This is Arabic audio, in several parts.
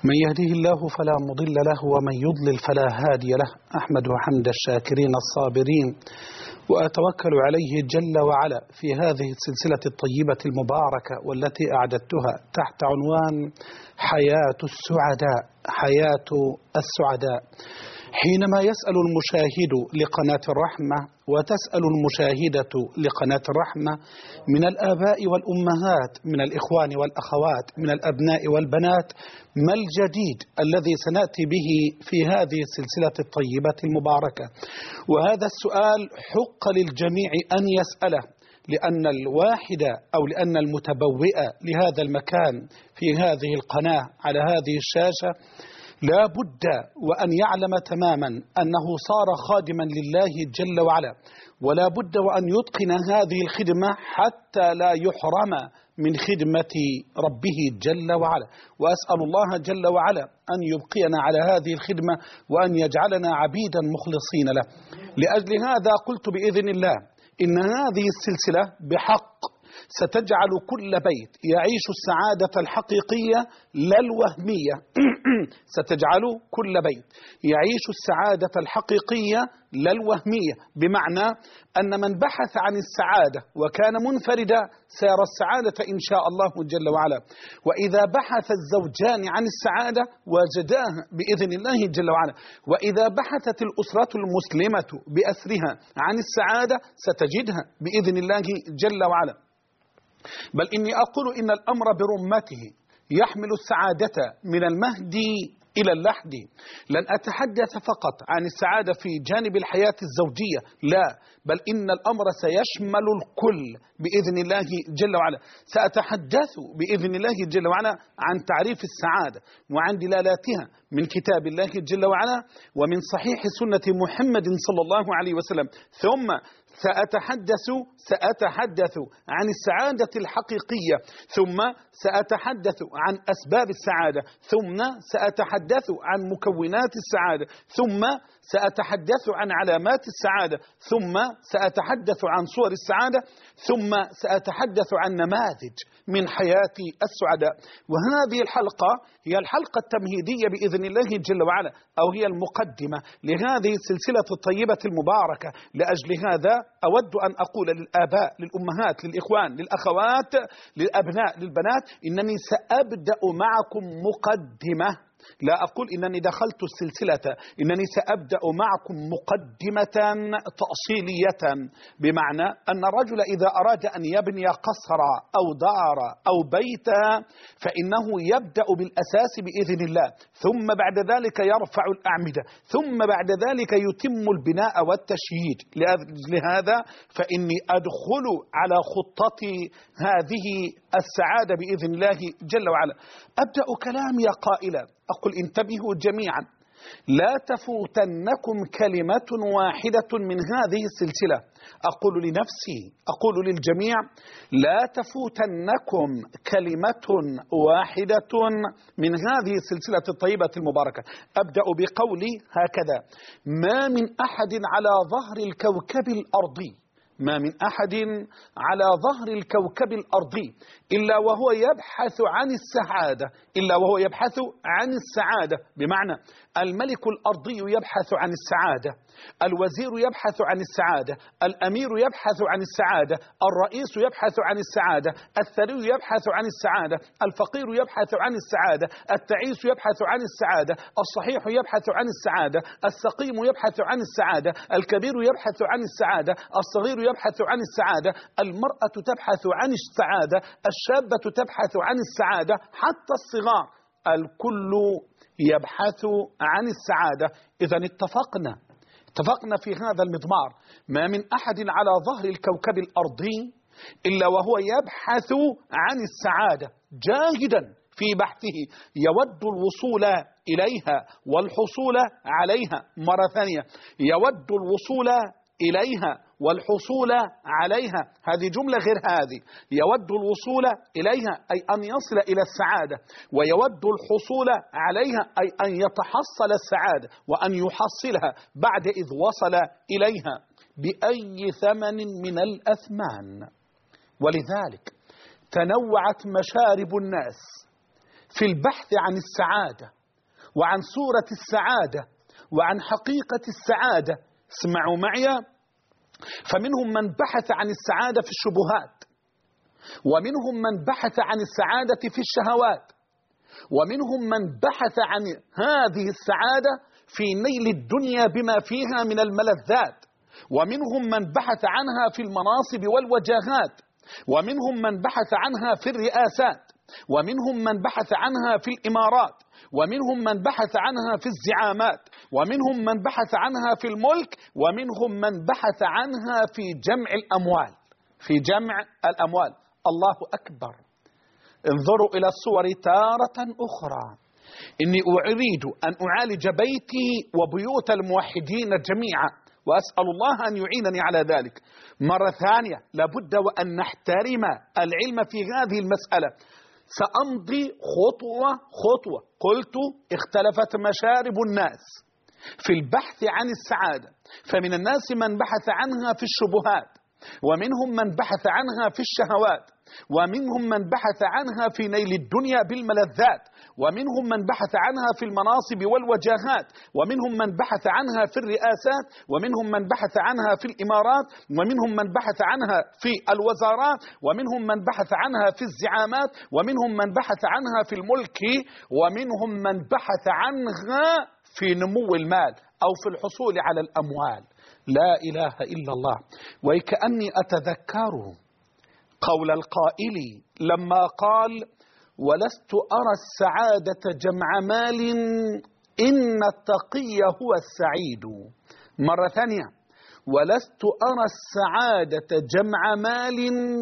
من يهده الله فلا مضل له ومن يضلل فلا هادي له. أحمد حمد الشاكرين الصابرين وأتوكل عليه جل وعلا في هذه السلسلة الطيبة المباركة والتي أعددتها تحت عنوان حياة السعداء. حياة السعداء. حينما يسأل المشاهد لقناة الرحمة وتسأل المشاهدة لقناة الرحمة من الآباء والأمهات، من الإخوان والأخوات، من الأبناء والبنات، ما الجديد الذي سنأتي به في هذه السلسلة الطيبة المباركة؟ وهذا السؤال حق للجميع أن يسأله، لأن الواحد أو لأن المتبوئ لهذا المكان في هذه القناة على هذه الشاشة لا بد وأن يعلم تماما أنه صار خادما لله جل وعلا، ولا بد وأن يتقن هذه الخدمة حتى لا يحرم من خدمة ربه جل وعلا. وأسأل الله جل وعلا أن يبقينا على هذه الخدمة وأن يجعلنا عبيدا مخلصين له. لأجل هذا قلت بإذن الله إن هذه السلسلة بحق ستجعل كل بيت يعيش السعادة الحقيقية لا الوهمية ستجعل كل بيت يعيش السعادة الحقيقية لا الوهمية، بمعنى أن من بحث عن السعادة وكان منفردا سيرى السعادة إن شاء الله جل وعلا، وإذا بحث الزوجان عن السعادة وجداها بإذن الله جل وعلا، وإذا بحثت الأسرة المسلمة بأسرها عن السعادة ستجدها بإذن الله جل وعلا. بل إني أقول إن الأمر برمته يحمل السعادة من المهد إلى اللحد. لن أتحدث فقط عن السعادة في جانب الحياة الزوجية، لا، بل إن الأمر سيشمل الكل بإذن الله جل وعلا. سأتحدث بإذن الله جل وعلا عن تعريف السعادة وعن دلالاتها من كتاب الله جل وعلا ومن صحيح سنة محمد صلى الله عليه وسلم. ثم سأتحدث عن السعادة الحقيقية، ثم سأتحدث عن أسباب السعادة، ثم سأتحدث عن مكونات السعادة، ثم سأتحدث عن علامات السعادة، ثم سأتحدث عن صور السعادة، ثم سأتحدث عن نماذج من حياة السعداء. وهذه الحلقة هي الحلقة التمهيدية بإذن الله جل وعلا، أو هي المقدمة لهذه السلسلة الطيبة المباركة. لأجل هذا أود أن أقول للآباء، للأمهات، للإخوان، للأخوات، للأبناء، للبنات، إنني سأبدأ معكم مقدمة. لا أقول إنني دخلت السلسلة، إنني سأبدأ معكم مقدمة تأصيلية، بمعنى أن الرجل إذا أراد أن يبني قصرا أو دارا أو بيتا فإنه يبدأ بالأساس بإذن الله، ثم بعد ذلك يرفع الأعمدة، ثم بعد ذلك يتم البناء والتشييد. لهذا فإني أدخل على خطة هذه السعادة بإذن الله جل وعلا. أبدأ كلامي قائلا، أقول انتبهوا جميعا، لا تفوتنكم كلمة واحدة من هذه السلسلة. أقول لنفسي، أقول للجميع، لا تفوتنكم كلمة واحدة من هذه السلسلة الطيبة المباركة. أبدأ بقولي هكذا: ما من أحد على ظهر الكوكب الأرضي، ما من أحد على ظهر الكوكب الأرضي إلا وهو يبحث عن السعادة، إلا وهو يبحث عن السعادة، بمعنى الملك الأرضي يبحث عن السعادة، الوزير يبحث عن السعادة، الأمير يبحث عن السعادة، الرئيس يبحث عن السعادة، الثري يبحث عن السعادة، الفقير يبحث عن السعادة، التعيس يبحث عن السعادة، الصحيح يبحث عن السعادة، السقيم يبحث عن السعادة، الكبير يبحث عن السعادة، الصغير يبحث عن السعادة، المرأة تبحث عن السعادة، الشابة تبحث عن السعادة، حتى الصغار الكل يبحث عن السعادة. إذن اتفقنا في هذا المضمار: ما من أحد على ظهر الكوكب الأرضي إلا وهو يبحث عن السعادة، جاهدا في بحثه، يود الوصول إليها والحصول عليها. مرة ثانية، يود الوصول إليها والحصول عليها. هذه جملة غير هذه. يود الوصول إليها أي أن يصل إلى السعادة، ويود الحصول عليها أي أن يتحصل السعادة وأن يحصلها بعد إذ وصل إليها بأي ثمن من الأثمان. ولذلك تنوعت مشارب الناس في البحث عن السعادة وعن صورة السعادة وعن حقيقة السعادة. اسمعوا معي. فمنهم من بحث عن السعادة في الشبهات، ومنهم من بحث عن السعادة في الشهوات، ومنهم من بحث عن هذه السعادة في نيل الدنيا بما فيها من الملذات، ومنهم من بحث عنها في المناصب والوجاهات، ومنهم من بحث عنها في الرئاسات، ومنهم من بحث عنها في الإمارات، ومنهم من بحث عنها في الزعامات، ومنهم من بحث عنها في الملك، ومنهم من بحث عنها في جمع الأموال، في جمع الأموال. الله أكبر. انظروا إلى الصور تارة أخرى. إني أريد أن أعالج بيتي وبيوت الموحدين جميعا، وأسأل الله أن يعينني على ذلك. مرة ثانية لابد وأن نحترم العلم في هذه المسألة. سأمضي خطوة خطوة. قلت اختلفت مشارب الناس في البحث عن السعادة، فمن الناس من بحث عنها في الشبهات، ومنهم من بحث عنها في الشهوات، ومنهم من بحث عنها في نيل الدنيا بالملذات، ومنهم من بحث عنها في المناصب والوجاهات، ومنهم من بحث عنها في الرئاسات، ومنهم من بحث عنها في الإمارات، ومنهم من بحث عنها في الوزارات، ومنهم من بحث عنها في الزعامات، ومنهم من بحث عنها في الملك، ومنهم من بحث عنها في نمو المال أو في الحصول على الأموال. لا إله إلا الله. وكأني أتذكر قول القائل لما قال: ولست أرى السعادة جمع مال إن التقي هو السعيد. مرة ثانية: ولست أرى السعادة جمع مال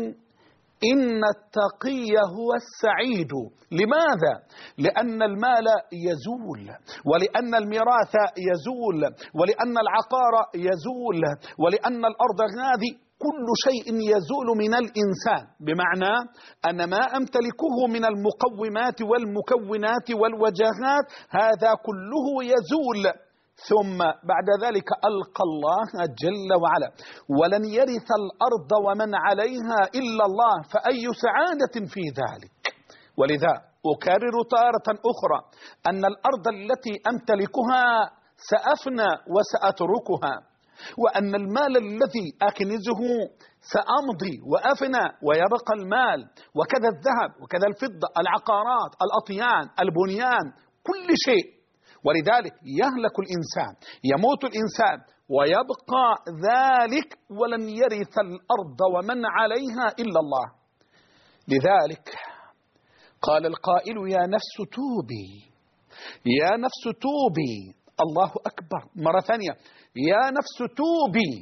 إن التقي هو السعيد. لماذا؟ لأن المال يزول، ولأن الميراث يزول، ولأن العقار يزول، ولأن الأرض هذه كل شيء يزول من الإنسان، بمعنى أن ما أمتلكه من المقومات والمكونات والوجاهات هذا كله يزول. ثم بعد ذلك ألقى الله جل وعلا: ولن يرث الأرض ومن عليها إلا الله، فأي سعادة في ذلك؟ ولذا أكرر تارة أخرى أن الأرض التي أمتلكها سأفنى وسأتركها، وأن المال الذي أكنزه سأمضي وأفنى ويبقى المال، وكذا الذهب وكذا الفضة، العقارات، الأطيان، البنيان، كل شيء. ولذلك يهلك الإنسان، يموت الإنسان، ويبقى ذلك ولن يرث الأرض ومن عليها إلا الله. لذلك قال القائل: يا نفس توبي، يا نفس توبي. الله أكبر. مرة ثانية: يا نفس توبي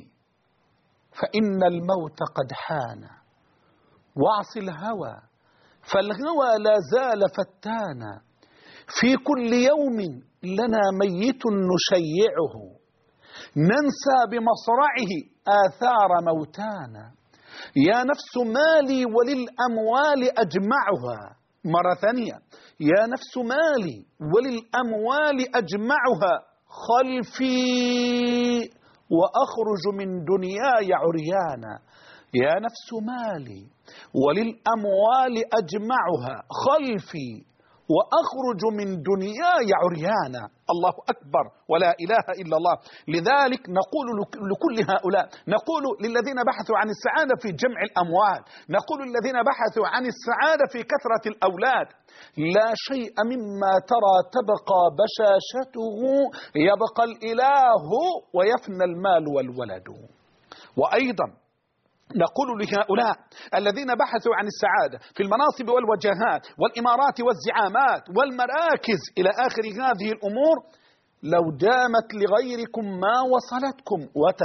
فإن الموت قد حان، واعص الهوى فالهوى لا زال فتانا، في كل يوم لنا ميت نشيعه، ننسى بمصرعه آثار موتانا. يا نفس مالي وللأموال أجمعها. مرة ثانية: يا نفس مالي وللأموال أجمعها، خلفي وأخرج من دنياي عريانا. يا نفس مالي وللأموال أجمعها، خلفي وأخرج من دنياي عريانا. الله أكبر ولا إله إلا الله. لذلك نقول لكل هؤلاء، نقول للذين بحثوا عن السعادة في جمع الأموال، نقول للذين بحثوا عن السعادة في كثرة الأولاد: لا شيء مما ترى تبقى بشاشته، يبقى الإله ويفنى المال والولد. وأيضا نقول لهؤلاء الذين بحثوا عن السعادة في المناصب والوجاهات والإمارات والزعامات والمراكز إلى آخر هذه الأمور: لو دامت لغيركم ما وصلتكم،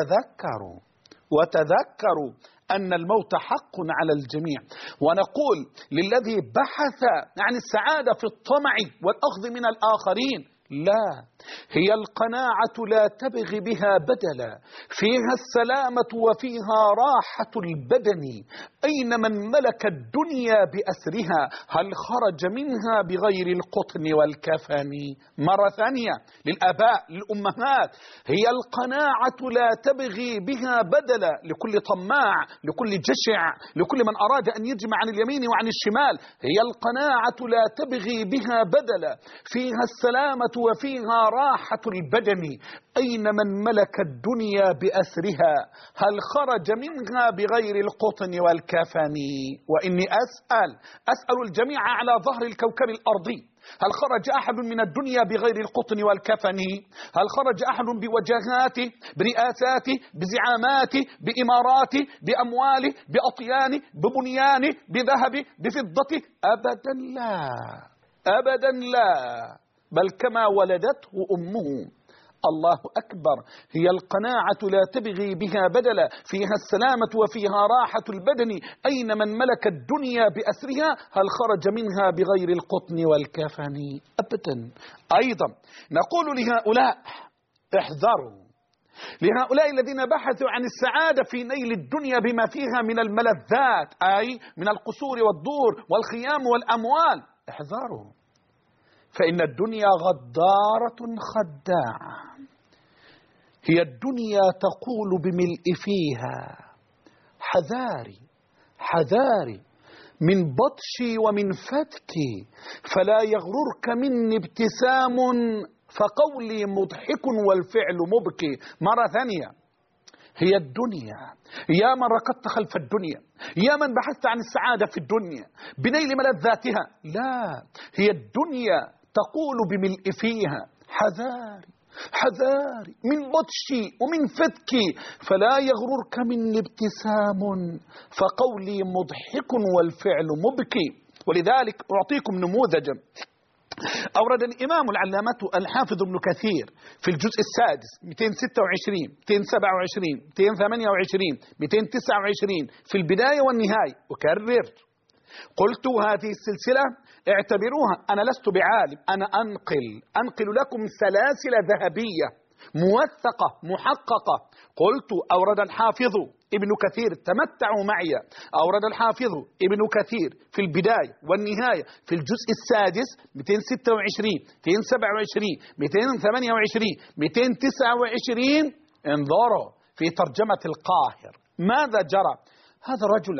وتذكروا أن الموت حق على الجميع. ونقول للذي بحث عن السعادة في الطمع والأخذ من الآخرين: لا، هي القناعة لا تبغي بها بدلا، فيها السلامة وفيها راحة البدن. أين من ملك الدنيا بأسرها؟ هل خرج منها بغير القطن والكفن؟ مرة ثانية للآباء للأمهات، هي القناعة لا تبغي بها بدلا، لكل طماع، لكل جشع، لكل من أراد أن يجمع عن اليمين وعن الشمال. هي القناعة لا تبغي بها بدلا، فيها السلامة وفيها راحة البدن. أين من ملك الدنيا بأسرها؟ هل خرج منها بغير القطن والكفن؟ وإني أسأل الجميع على ظهر الكوكب الأرضي، هل خرج أحد من الدنيا بغير القطن والكفن؟ هل خرج أحد بوجهاته، برئاساته، بزعاماته، بإماراته، بأمواله، بأطيانه، ببنيانه، بذهبه، بفضته؟ أبدا لا، أبدا لا، بل كما ولدته أمه. الله أكبر. هي القناعة لا تبغي بها بدلا، فيها السلامة وفيها راحة البدن. أين من ملك الدنيا بأسرها؟ هل خرج منها بغير القطن والكفن؟ أبدا. أيضا نقول لهؤلاء احذروا، لهؤلاء الذين بحثوا عن السعادة في نيل الدنيا بما فيها من الملذات، أي من القصور والدور والخيام والأموال، احذروا، فإن الدنيا غدارة خداعة. هي الدنيا تقول بملء فيها حذاري حذاري من بطشي ومن فتكي، فلا يغررك مني ابتسام فقولي مضحك والفعل مبكي. مرة ثانية، هي الدنيا، يا من ركضت خلف الدنيا، يا من بحثت عن السعادة في الدنيا بنيل ملذاتها، لا، هي الدنيا تقول بملء فيها حذاري حذاري من بطشي ومن فتكي، فلا يغررك مني ابتسام فقولي مضحك والفعل مبكي. ولذلك أعطيكم نموذجا. أورد الإمام العلامة الحافظ ابن كثير في الجزء السادس 226 227 228 229 في البداية والنهاية. أكرر، قلت هذه السلسلة اعتبروها، أنا لست بعالم، أنا أنقل لكم سلاسل ذهبية موثقة محققة. قلت أورد الحافظ ابن كثير، تمتعوا معي، أورد الحافظ ابن كثير في البداية والنهاية في الجزء السادس 226 227 228 229. انظروا في ترجمة القاهر ماذا جرى. هذا رجل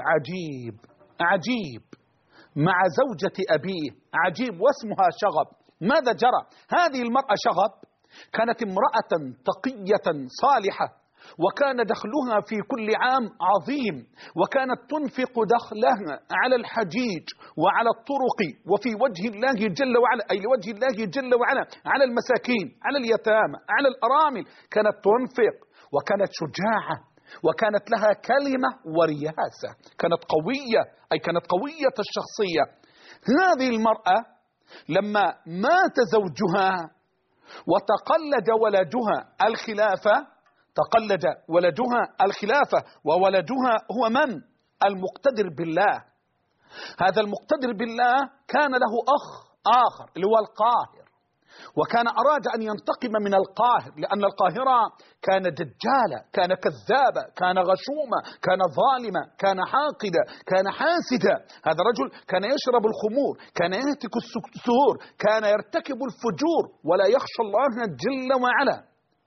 عجيب مع زوجة أبيه، عجيب، واسمها شغب. ماذا جرى؟ هذه المرأة شغب كانت امرأة تقية صالحة، وكان دخلها في كل عام عظيم، وكانت تنفق دخلها على الحجيج وعلى الطرق وفي وجه الله جل وعلا، أي لوجه الله جل وعلا، على المساكين، على اليتامى، على الأرامل. كانت تنفق، وكانت شجاعة، وكانت لها كلمة ورياسة، كانت قوية، أي كانت قوية الشخصية. هذه المرأة لما مات زوجها وتقلد ولدها الخلافة، تقلد ولدها الخلافة، وولدها هو من؟ المقتدر بالله. هذا المقتدر بالله كان له أخ آخر اللي هو القاهر، وكان أراد أن ينتقم من القاهر، لأن القاهرة كان دجالة، كان كذابة، كان غشومة، كان ظالمة، كان حاقدة، كان حاسدة. هذا الرجل كان يشرب الخمور، كان يهتك السهور، كان يرتكب الفجور ولا يخشى الله جل وعلا.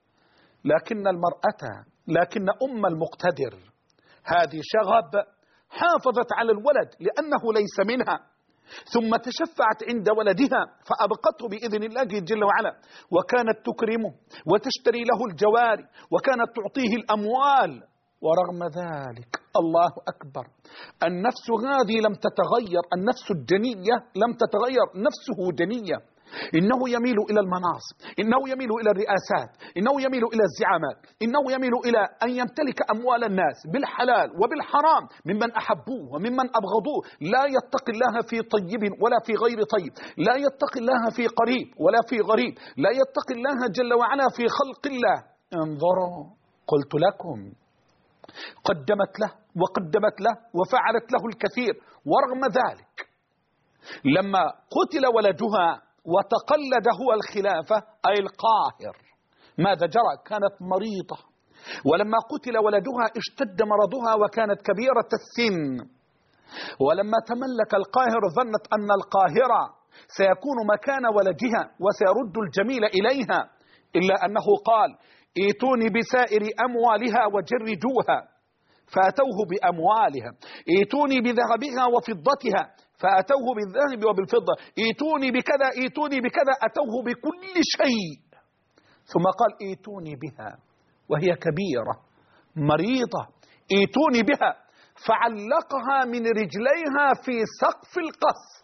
لكن أم المقتدر هذه شغب حافظت على الولد لأنه ليس منها، ثم تشفعت عند ولدها فأبقته بإذن الله جل وعلا، وكانت تكرمه وتشتري له الجواري، وكانت تعطيه الأموال. ورغم ذلك الله أكبر، النفس هذه لم تتغير، النفس الدنية لم تتغير، نفسه دنية. إنه يميل إلى المناصب، إنه يميل إلى الرئاسات، إنه يميل إلى الزعامات، إنه يميل إلى أن يمتلك أموال الناس بالحلال وبالحرام ممن أحبوه وممن أبغضوه. لا يتقي الله في طيب ولا في غير طيب، لا يتقي الله في قريب ولا في غريب، لا يتقي الله جل وعلا في خلق الله. انظروا، قلت لكم، قدمت له وقدمت له وفعلت له الكثير، ورغم ذلك لما قتل ولدها وتقلد هو الخلافة أي القاهر. ماذا جرى؟ كانت مريضة، ولما قتل ولدها اشتد مرضها وكانت كبيرة السن، ولما تملك القاهر ظنت أن القاهرة سيكون مكان ولدها وسيرد الجميل إليها، إلا أنه قال ائتوني بسائر أموالها وجردوها، فأتوه بأموالها. ائتوني بذهبها وفضتها، فأتوه بالذهب وبالفضة. ائتوني بكذا ائتوني بكذا، أتوه بكل شيء. ثم قال ائتوني بها وهي كبيرة مريضة، ائتوني بها، فعلقها من رجليها في سقف القصر.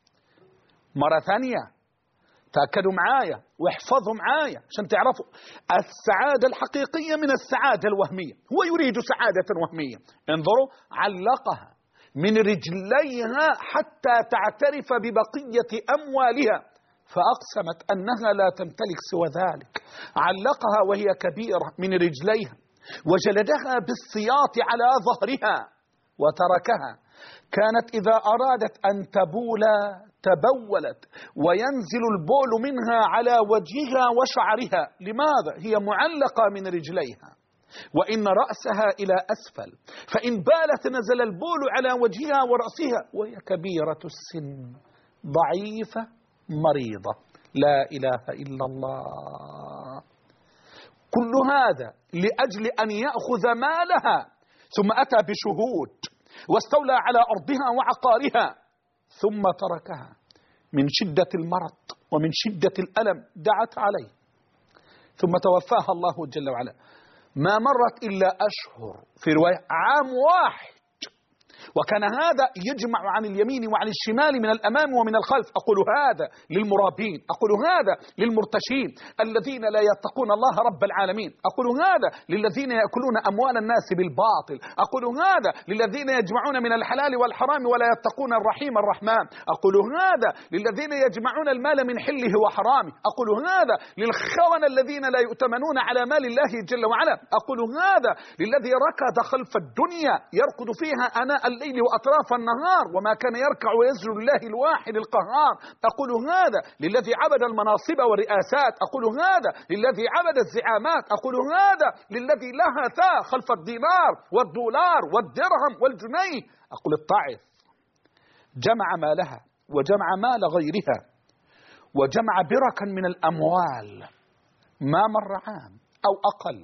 مرة ثانية، تأكدوا معايا واحفظوا معايا عشان تعرفوا السعادة الحقيقية من السعادة الوهمية. هو يريد سعادة وهمية. انظروا، علقها من رجليها حتى تعترف ببقية أموالها، فأقسمت أنها لا تمتلك سوى ذلك. علقها وهي كبيرة من رجليها، وجلدها بالسياط على ظهرها وتركها. كانت إذا أرادت أن تبول تبولت، وينزل البول منها على وجهها وشعرها. لماذا؟ هي معلقة من رجليها، وإن رأسها إلى أسفل، فإن بالت نزل البول على وجهها ورأسها، وهي كبيرة السن ضعيفة مريضة. لا إله إلا الله. كل هذا لأجل أن يأخذ مالها، ثم أتى بشهود واستولى على أرضها وعقارها، ثم تركها. من شدة المرض ومن شدة الألم دعت عليه، ثم توفاها الله جل وعلا. ما مرت إلا أشهر، في رواية عام واحد، وكان هذا يجمع عن اليمين وعن الشمال من الأمام ومن الخلف. أقول هذا للمرابين، أقول هذا للمرتشين الذين لا يتقون الله رب العالمين، أقول هذا للذين يأكلون أموال الناس بالباطل، أقول هذا للذين يجمعون من الحلال والحرام ولا يتقون الرحيم الرحمن، أقول هذا للذين يجمعون المال من حله وحرامه، أقول هذا للخونة الذين لا يؤتمنون على مال الله جل وعلا، أقول هذا للذي ركض خلف الدنيا يركض فيها أناء الليل وأطراف النهار وما كان يركع ويسجد لله الواحد القهار. أقول هذا للذي عبد المناصب والرئاسات، أقول هذا للذي عبد الزعامات، أقول هذا للذي لهث خلف الدينار والدولار والدرهم والجنيه. أقول الطائف جمع مالها وجمع مال غيرها وجمع بركا من الأموال، ما مر عام أو أقل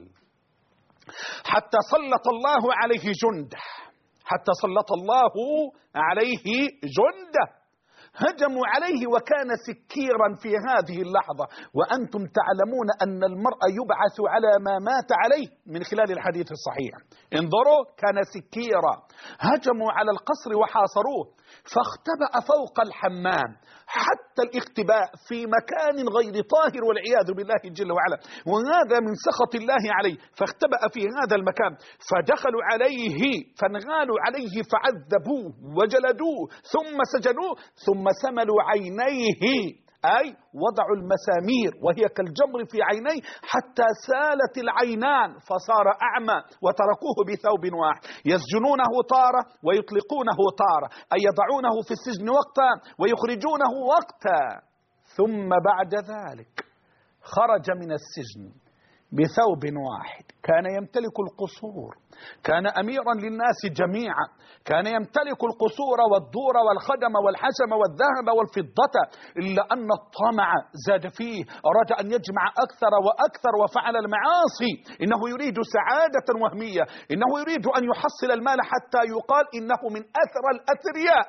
حتى سلط الله عليه جنده، حتى سلط الله عليه جنده هجموا عليه وكان سكيرا في هذه اللحظة. وأنتم تعلمون أن المرء يبعث على ما مات عليه من خلال الحديث الصحيح. انظروا، كان سكيرا، هجموا على القصر وحاصروه، فاختبأ فوق الحمام، حتى الاختباء في مكان غير طاهر والعياذ بالله جل وعلا، وهذا من سخط الله عليه، فاختبأ في هذا المكان، فدخلوا عليه فانغالوا عليه فعذبوه وجلدوه ثم سجنوه ثم سملوا عينيه، أي وضعوا المسامير وهي كالجمر في عينيه حتى سالت العينان فصار أعمى، وتركوه بثوب واحد، يسجنونه طارة ويطلقونه طارة، أي يضعونه في السجن وقتا ويخرجونه وقتا. ثم بعد ذلك خرج من السجن بثوب واحد. كان يمتلك القصور، كان أميرا للناس جميعا، كان يمتلك القصور والدور والخدم والحشم والذهب والفضة، إلا أن الطمع زاد فيه، أراد أن يجمع أكثر وأكثر وفعل المعاصي. إنه يريد سعادة وهمية، إنه يريد أن يحصل المال حتى يقال إنه من أثر الأثرياء.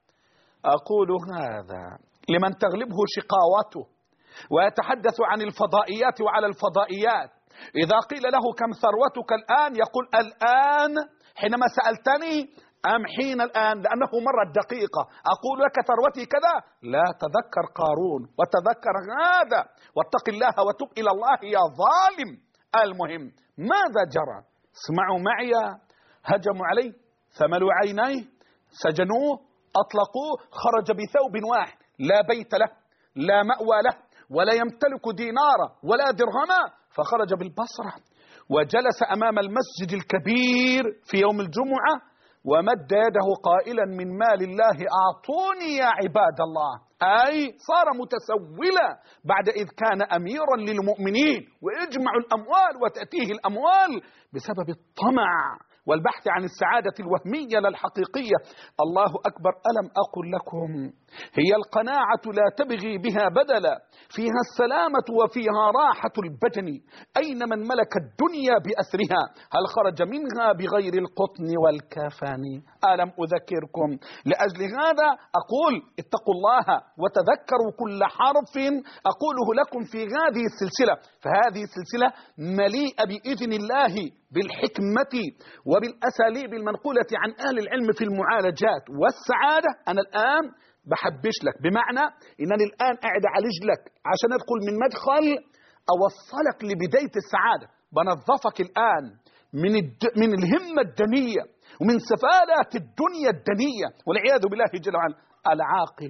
أقول هذا لمن تغلبه شقاوته ويتحدث عن الفضائيات وعلى الفضائيات. إذا قيل له كم ثروتك الآن يقول الآن حينما سألتني أم حين الآن، لأنه مرت دقيقة. أقول لك ثروتي كذا، لا، تذكر قارون وتذكر هذا واتق الله وتب إلى الله يا ظالم. المهم ماذا جرى؟ اسمعوا معي. هجموا عليه، ثملوا عينيه، سجنوه، أطلقوه، خرج بثوب واحد، لا بيت له، لا مأوى له، ولا يمتلك دينارا ولا درهما، فخرج بالبصرة وجلس أمام المسجد الكبير في يوم الجمعة ومد يده قائلا من مال الله أعطوني يا عباد الله، أي صار متسولا بعد إذ كان أميرا للمؤمنين ويجمع الأموال وتأتيه الأموال بسبب الطمع والبحث عن السعادة الوهمية لا الحقيقية. الله أكبر. ألم أقل لكم هي القناعة لا تبغي بها بدلا، فيها السلامة وفيها راحة البدن. أين من ملك الدنيا بأسرها؟ هل خرج منها بغير القطن والكفن؟ ألم أذكركم؟ لأجل هذا أقول اتقوا الله وتذكروا كل حرف أقوله لكم في هذه السلسلة، فهذه السلسلة مليئة بإذن الله بالحكمة وبالأساليب المنقولة عن أهل العلم في المعالجات والسعادة. أنا الآن بحبش لك، بمعنى إنني الآن قاعد أعالج لك عشان أدخل من مدخل أوصلك لبداية السعادة. بنظفك الآن من الهمة الدنية ومن سفالة الدنيا الدنية والعياذ بالله جل وعلا. العاقل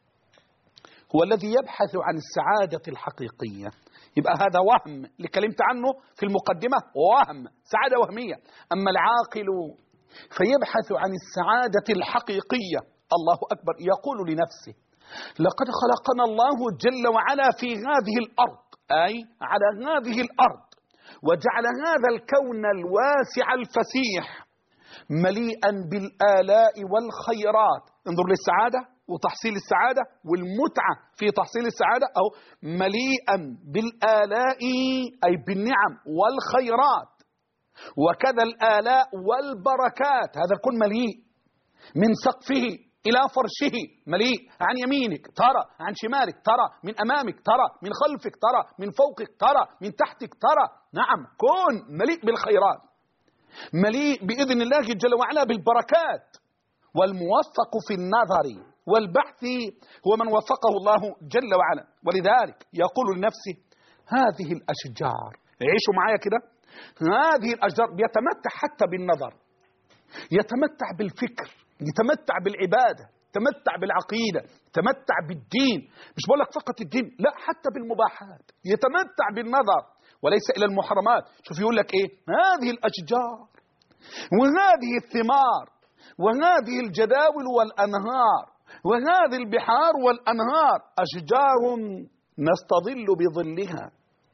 هو الذي يبحث عن السعادة الحقيقية. يبقى هذا وهم اللي كلمت عنه في المقدمة، وهم سعادة وهمية. أما العاقل فيبحث عن السعادة الحقيقية. الله أكبر. يقول لنفسه لقد خلقنا الله جل وعلا في هذه الأرض، أي على هذه الأرض، وجعل هذا الكون الواسع الفسيح مليئا بالآلاء والخيرات. انظر للسعادة وتحصيل السعادة والمتعة في تحصيل السعادة، أو مليئا بالآلاء أي بالنعم والخيرات، وكذا الآلاء والبركات. هذا الكون مليء من سقفه إلى فرشه، مليء عن يمينك ترى، عن شمالك ترى، من أمامك ترى، من خلفك ترى، من فوقك ترى، من تحتك ترى. نعم، كون مليء بالخيرات، مليء بإذن الله جل وعلا بالبركات. والموفق في النظر والبحث هو من وفقه الله جل وعلا. ولذلك يقول لنفسه هذه الأشجار، عيشوا معايا كده، هذه الأشجار يتمتع حتى بالنظر، يتمتع بالفكر، يتمتع بالعبادة، يتمتع بالعقيدة، يتمتع بالدين. مش بقول لك فقط الدين، لا، حتى بالمباحات يتمتع بالنظر وليس إلى المحرمات. شوف يقول لك إيه؟ هذه الأشجار وهذه الثمار وهذه الجداول والأنهار وهذه البحار والأنهار أشجار نستظل بظلها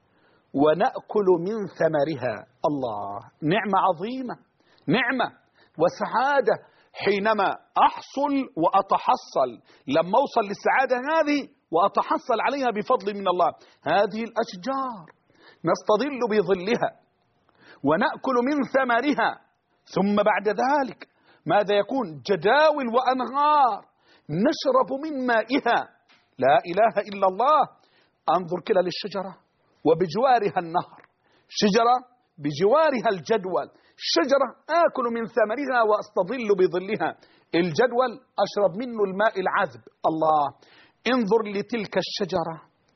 ونأكل من ثمرها. الله، نعمة عظيمة، نعمة وسعادة حينما أحصل وأتحصل، لما أوصل للسعادة هذه وأتحصل عليها بفضل من الله. هذه الأشجار نستظل بظلها ونأكل من ثمرها، ثم بعد ذلك ماذا يكون؟ جداول وأنهار نشرب من مائها. لا إله إلا الله. أنظر كده للشجرة وبجوارها النهر، شجرة بجوارها الجدول، الشجرة آكل من ثمرها وأستظل بظلها، الجدول أشرب منه الماء العذب. الله، انظر لتلك الشجرة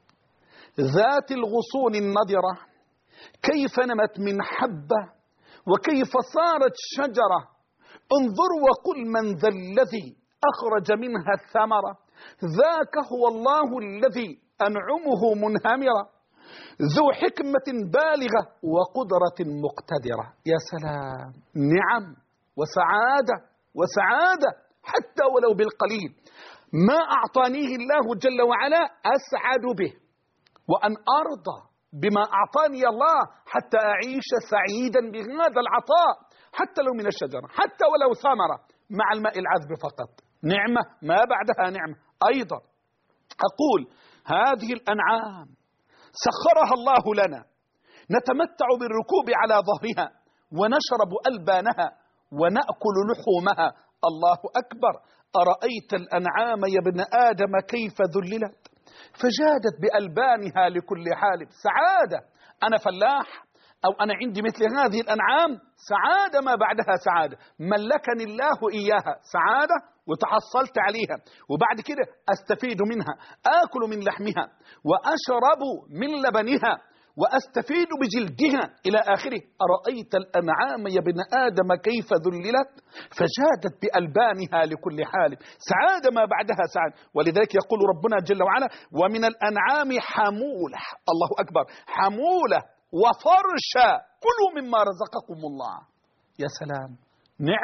ذات الغصون النضرة كيف نمت من حبة وكيف صارت شجرة. انظر وقل من ذا الذي أخرج منها الثمرة، ذاك هو الله الذي أنعمه منهمرة، ذو حكمة بالغة وقدرة مقتدرة. يا سلام، نعم وسعادة وسعادة حتى ولو بالقليل. ما أعطانيه الله جل وعلا أسعد به، وأن أرضى بما أعطاني الله حتى أعيش سعيدا بهذا العطاء، حتى لو من الشجرة، حتى ولو ثمرة مع الماء العذب فقط. نعمة ما بعدها نعمة. أيضا أقول هذه الأنعام سخرها الله لنا، نتمتع بالركوب على ظهرها ونشرب ألبانها ونأكل لحومها. الله أكبر. أرأيت الأنعام يا ابن آدم كيف ذللت فجادت بألبانها لكل حال. سعادة. أنا فلاح أو أنا عندي مثل هذه الأنعام، سعادة ما بعدها سعادة، ملكني الله إياها، سعادة وتحصلت عليها، وبعد كده أستفيد منها، آكل من لحمها وأشرب من لبنها وأستفيد بجلدها إلى آخره. أرأيت الأنعام يا ابن آدم كيف ذللت فجادت بألبانها لكل حال. سعادة ما بعدها سعادة. ولذلك يقول ربنا جل وعلا ومن الأنعام حمولة. الله أكبر. حمولة وفرشا كلوا مما رزقكم الله. يا سلام، نعمة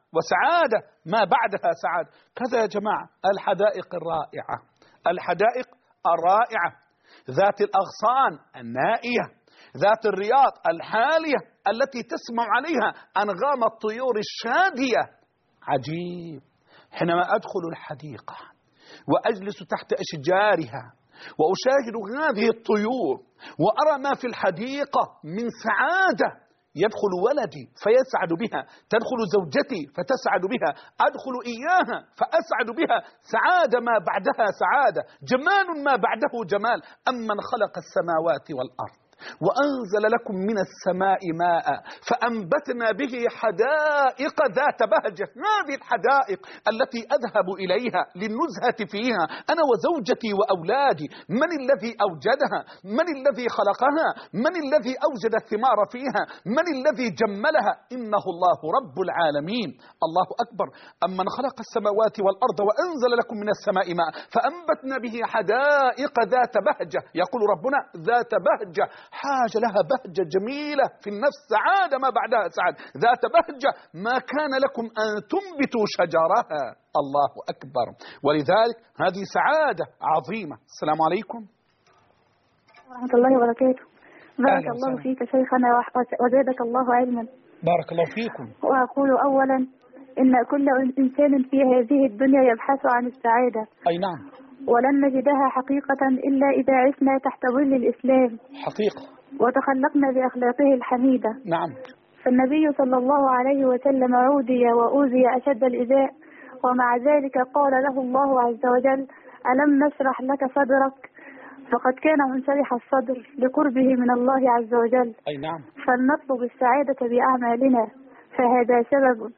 وسعادة ما بعدها سعادة. كذا يا جماعة الحدائق الرائعة، الحدائق الرائعة ذات الأغصان النائية، ذات الرياض الحالية التي تسمع عليها أنغام الطيور الشادية. عجيب حينما أدخل الحديقة وأجلس تحت أشجارها وأشاهد هذه الطيور وأرى ما في الحديقة من سعادة. يدخل ولدي فيسعد بها، تدخل زوجتي فتسعد بها، أدخل إياها فأسعد بها. سعادة ما بعدها سعادة، جمال ما بعده جمال. أمن خلق السماوات والأرض وأنزل لكم من السماء ماء فأنبتنا به حدائق ذات بهجة. هذه الحدائق التي أذهب إليها للنزهة فيها أنا وزوجتي وأولادي. من الذي أوجدها؟ من الذي خلقها؟ من الذي أوجد الثمار فيها؟ من الذي جملها؟ إنه الله رب العالمين. الله أكبر. أمن خلق السماوات والأرض وأنزل لكم من السماء ماء فأنبتنا به حدائق ذات بهجة. يقول ربنا ذات بهجة، حاجة لها بهجة جميلة في النفس، سعادة ما بعدها سعادة، ذات بهجة ما كان لكم أن تنبتوا شجرها. الله أكبر. ولذلك هذه سعادة عظيمة. السلام عليكم ورحمة الله وبركاته. بارك الله فيك شيخنا وزادك الله علما. بارك الله فيكم. وأقول أولا إن كل إنسان في هذه الدنيا يبحث عن السعادة. أي نعم. ولن نجدها حقيقة إلا إذا عشنا تحت ظل الإسلام حقيقة، وتخلقنا بأخلاقه الحميدة. نعم. فالنبي صلى الله عليه وسلم عودي وأوذي أشد الإيذاء، ومع ذلك قال له الله عز وجل ألم نشرح لك صدرك، فقد كان منشرح الصدر لقربه من الله عز وجل. أي نعم. فلنطلب السعادة بأعمالنا فهذا سبب.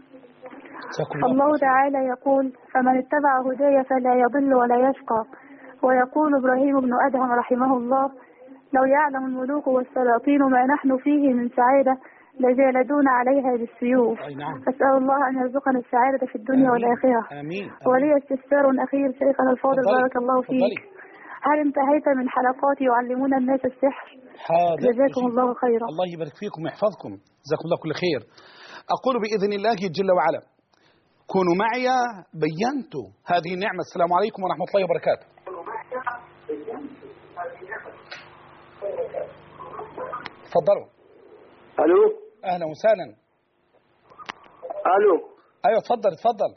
الله تعالى يقول فمن اتبع هداي فلا يضل ولا يشقى. ويقول إبراهيم بن أدهم رحمه الله لو يعلم الملوك والسلاطين ما نحن فيه من سعادة لجالدونا عليها بالسيوف. نعم. أسأل الله أن يرزقنا السعادة في الدنيا آمين. والآخرة. آمين. ولي استفسار أخير شيخنا الفاضل بارك الله فيك. هل انتهيت من حلقات يعلمون الناس السحر؟ حاضر. جزاكم الله خيرا. الله يبارك فيكم ويحفظكم، جزاكم الله كل خير. أقول بإذن الله جل وعلا كونوا معي بينت هذه النعمة. السلام عليكم ورحمة الله وبركاته. تفضلوا. الو. اهلا وسهلا. الو. ايوه تفضل تفضل.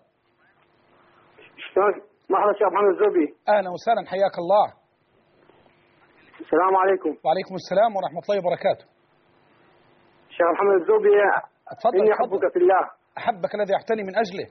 مرحبا شيخ محمد الزوبي. اهلا وسهلا حياك الله. السلام عليكم. وعليكم السلام ورحمة الله وبركاته. شيخ محمد الزوبي اتفضل. إني أحبك في الله. أحبك الذي أعتني من أجله.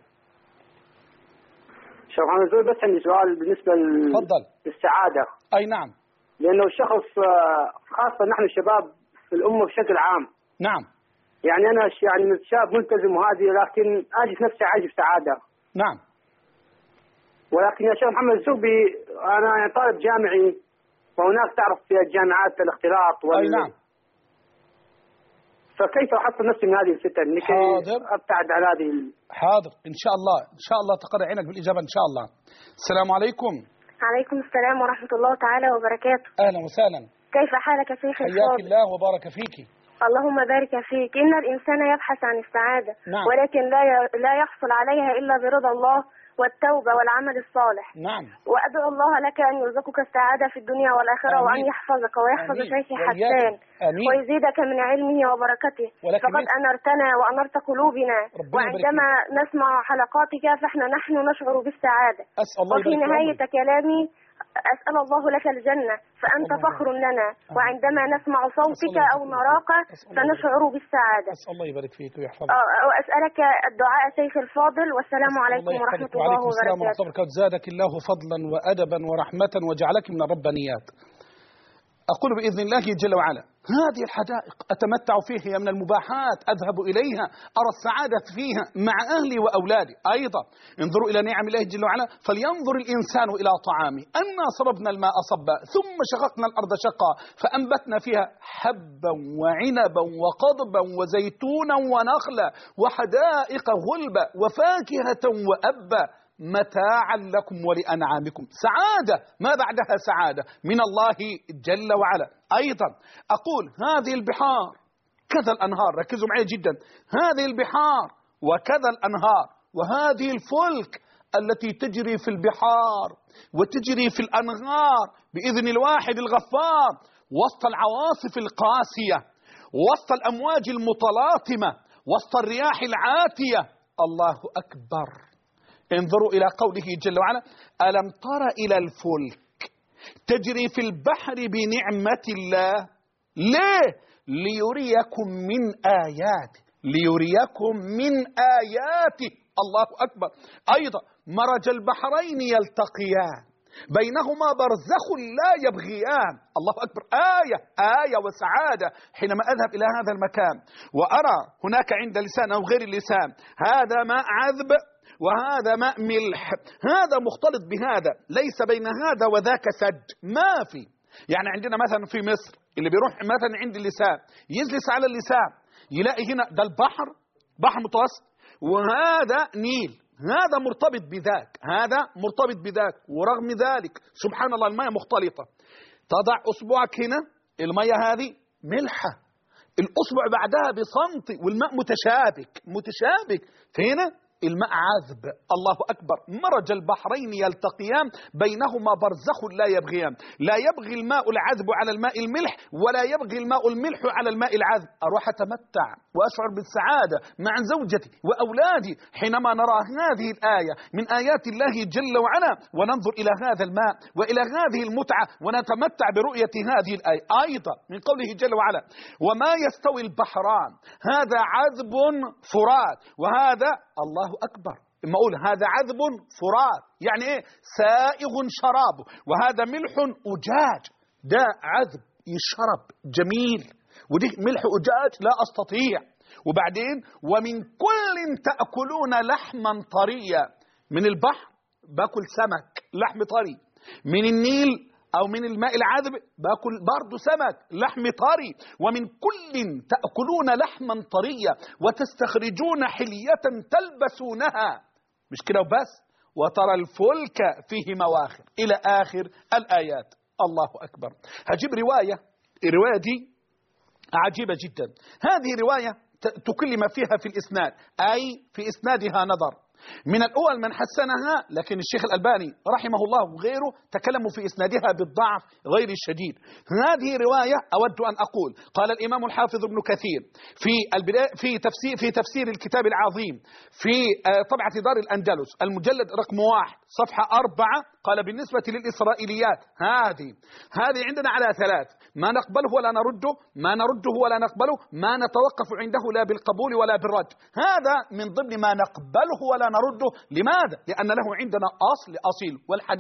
شيخ محمد الزوبي بس عندي سؤال بالنسبة للسعادة. أي نعم. لأنه الشخص خاصة نحن الشباب في الأمة بشكل عام. نعم. يعني أنا يعني شاب ملتزم وهذه، لكن أجد نفسي عايش في سعادة. نعم. ولكن يا شيخ محمد الزوبي أنا طالب جامعي، وهناك تعرف في الجامعات الاختلاط أي نعم. فكيف أحصل نفسي من هذه الفتن لكي أبتعد عن هذه حاضر إن شاء الله، إن شاء الله تقر عينك بالإجابة إن شاء الله. السلام عليكم. عليكم السلام ورحمة الله تعالى وبركاته. أهلا وسهلا. كيف حالك يا شيخ الفاضل؟ حياك الله وبارك فيك. اللهم بارك فيك. إن الإنسان يبحث عن السعادة. نعم. ولكن لا يحصل عليها إلا برضا الله والتوبة والعمل الصالح. نعم. وأدعو الله لك أن يرزقك السعادة في الدنيا والآخرة. آمين. وأن يحفظك ويحفظ شيخي حسان آمين. ويزيدك من علمه وبركته. فقد أنرتنا وأنرت قلوبنا، وعندما نسمع حلقاتك نحن نشعر بالسعادة. وفي نهاية كلامي أسأل الله لك الجنة فأنت فخر لنا، وعندما نسمع صوتك أو نراك فنشعر بالسعادة. أسأل الله يبارك فيك ويحفظك. وأسألك الدعاء شيخ الفاضل، والسلام عليكم ورحمة الله وبركاته. زادك الله فضلا وأدبا ورحمة وجعلك من الربانيات. أقول بإذن الله جل وعلا هذه الحدائق أتمتع فيها من المباحات، أذهب إليها أرى السعادة فيها مع أهلي وأولادي. أيضا انظروا إلى نعم الله جل وعلا، فلينظر الإنسان إلى طعامه أنا صببنا الماء صبا ثم شققنا الأرض شقا فأنبتنا فيها حبا وعنبا وقضبا وزيتونا ونخلا وحدائق غلبا وفاكهة وأبا متاعا لكم ولأنعامكم. سعادة ما بعدها سعادة من الله جل وعلا. أيضا أقول هذه البحار كذا الأنهار، ركزوا معي جدا، هذه البحار وكذا الأنهار. وهذه الفلك التي تجري في البحار وتجري في الأنهار بإذن الواحد الغفار وسط العواصف القاسية، وسط الأمواج المتلاطمة، وسط الرياح العاتية. الله أكبر. انظروا إلى قوله جل وعلا: ألم تر إلى الفلك تجري في البحر بنعمة الله. ليه؟ ليريكم من آياته، ليريكم من آياته. الله أكبر. أيضا: مرج البحرين يلتقيان بينهما برزخ لا يبغيان. الله أكبر. آية وسعادة حينما أذهب إلى هذا المكان وأرى هناك عند لسان أو غير اللسان هذا ماء عذب وهذا ماء ملح، هذا مختلط بهذا، ليس بين هذا وذاك سد، ما في. يعني عندنا مثلا في مصر اللي بيروح مثلا عند اللسان يجلس على اللسان يلاقي هنا ده البحر، بحر متوسط، وهذا نيل، هذا مرتبط بذاك، هذا مرتبط بذاك. ورغم ذلك سبحان الله المياه مختلطة. تضع أصبعك هنا المياه هذه ملحة، الأصبع بعدها بسنتي والماء متشابك فهنا الماء عذب. الله أكبر. مرج البحرين يلتقيان بينهما برزخ لا يبغيان. لا يبغي الماء العذب على الماء الملح ولا يبغي الماء الملح على الماء العذب. أروح أتمتع وأشعر بالسعادة مع زوجتي وأولادي حينما نرى هذه الآية من آيات الله جل وعلا، وننظر إلى هذا الماء وإلى هذه المتعة ونتمتع برؤية هذه الآية. أيضا من قوله جل وعلا: وما يستوي البحران هذا عذب فرات وهذا الله أكبر. إما أقول هذا عذب فرات يعني إيه؟ سائغ شرابه، وهذا ملح أجاج، ده عذب يشرب جميل ودي ملح أجاج لا أستطيع. وبعدين: ومن كل تأكلون لحما طريا. من البحر باكل سمك لحم طري، من النيل أو من الماء العذب باكل برضو سمك لحم طري. ومن كل تأكلون لحما طريا وتستخرجون حلية تلبسونها. مش كده وبس: وترى الفلك فيه مواخر، إلى آخر الآيات. الله أكبر. هجيب الرواية دي عجيبة جدا. هذه رواية تكلم فيها في الإسناد، أي في إسنادها نظر. من الأول من حسنها، لكن الشيخ الألباني رحمه الله وغيره تكلموا في إسنادها بالضعف غير الشديد. هذه رواية أود أن أقول قال الإمام الحافظ ابن كثير في تفسير الكتاب العظيم في طبعة دار الأندلس المجلد رقم 1 صفحة 4، قال: بالنسبة للإسرائيليات هذه عندنا على 3: ما نقبله ولا نرده، ما نرده ولا نقبله، ما نتوقف عنده لا بالقبول ولا بالرد. هذا من ضمن ما نقبله ولا نرده. لماذا؟ لأن له عندنا أصل أصيل.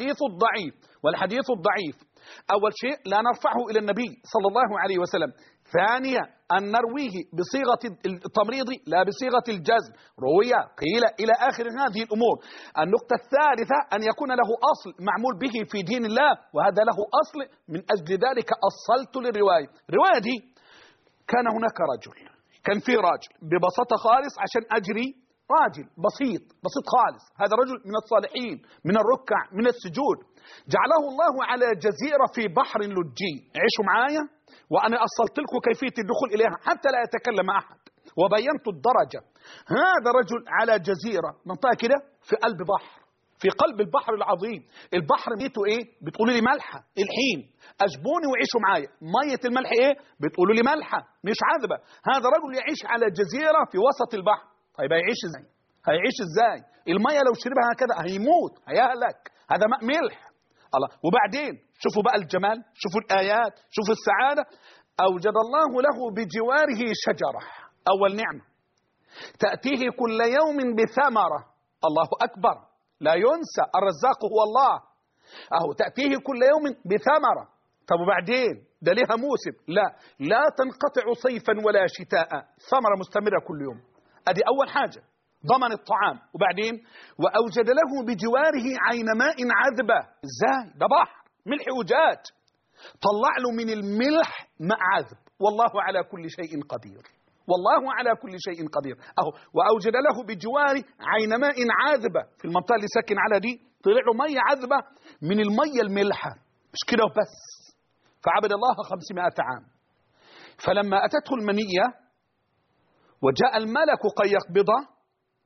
والحديث الضعيف أول شيء لا نرفعه إلى النبي صلى الله عليه وسلم. ثانيا أن نرويه بصيغة التمريض لا بصيغة الجزم، روي قيل إلى آخر هذه الأمور. النقطة الثالثة أن يكون له أصل معمول به في دين الله، وهذا له أصل، من أجل ذلك أصلت للرواية. الرواية دي كان هناك كان في راجل ببساطة خالص عشان أجري، راجل بسيط خالص، هذا رجل من الصالحين من الركع من السجود، جعله الله على جزيرة في بحر لجي. عيشوا معايا وأنا أصلت لكم كيفية الدخول إليها حتى لا يتكلم أحد، وبينت الدرجة. هذا رجل على جزيرة، منطقة كده في قلب بحر، في قلب البحر العظيم. البحر ميته إيه؟ بتقولوا لي ملحة. الحين أجبوني وعيشوا معايا، مية الملح إيه؟ بتقولوا لي ملحة مش عذبة. هذا رجل يعيش على جزيرة في وسط البحر. طيب هيعيش إزاي؟ المية لو شربها هكذا هيموت هيهلك. هذا ماء ملح. الله. وبعدين شوفوا بقى الجمال، شوفوا الآيات، شوفوا السعادة. أوجد الله له بجواره شجرة، أول نعمة، تأتيه كل يوم بثمرة. الله أكبر. لا ينسى الرزاق هو الله. تأتيه كل يوم بثمرة. طب وبعدين ده ليها موسم؟ لا تنقطع صيفا ولا شتاء، ثمرة مستمرة كل يوم. أدي أول حاجة، ضمن الطعام. وبعدين وأوجد له بجواره عين ماء عذبة. إزاي؟ ده بحر ملح أجاج، طلع له من الملح ماء عذب. والله على كل شيء قدير، والله على كل شيء قدير. وأوجد له بجواره عين ماء عذبة. في المنطقة اللي ساكن على دي طلع له مية عذبة من المية الملحة. مش كده وبس، فعبد الله 500 عام. فلما أتته المنية وجاء الملك قد يقبضه،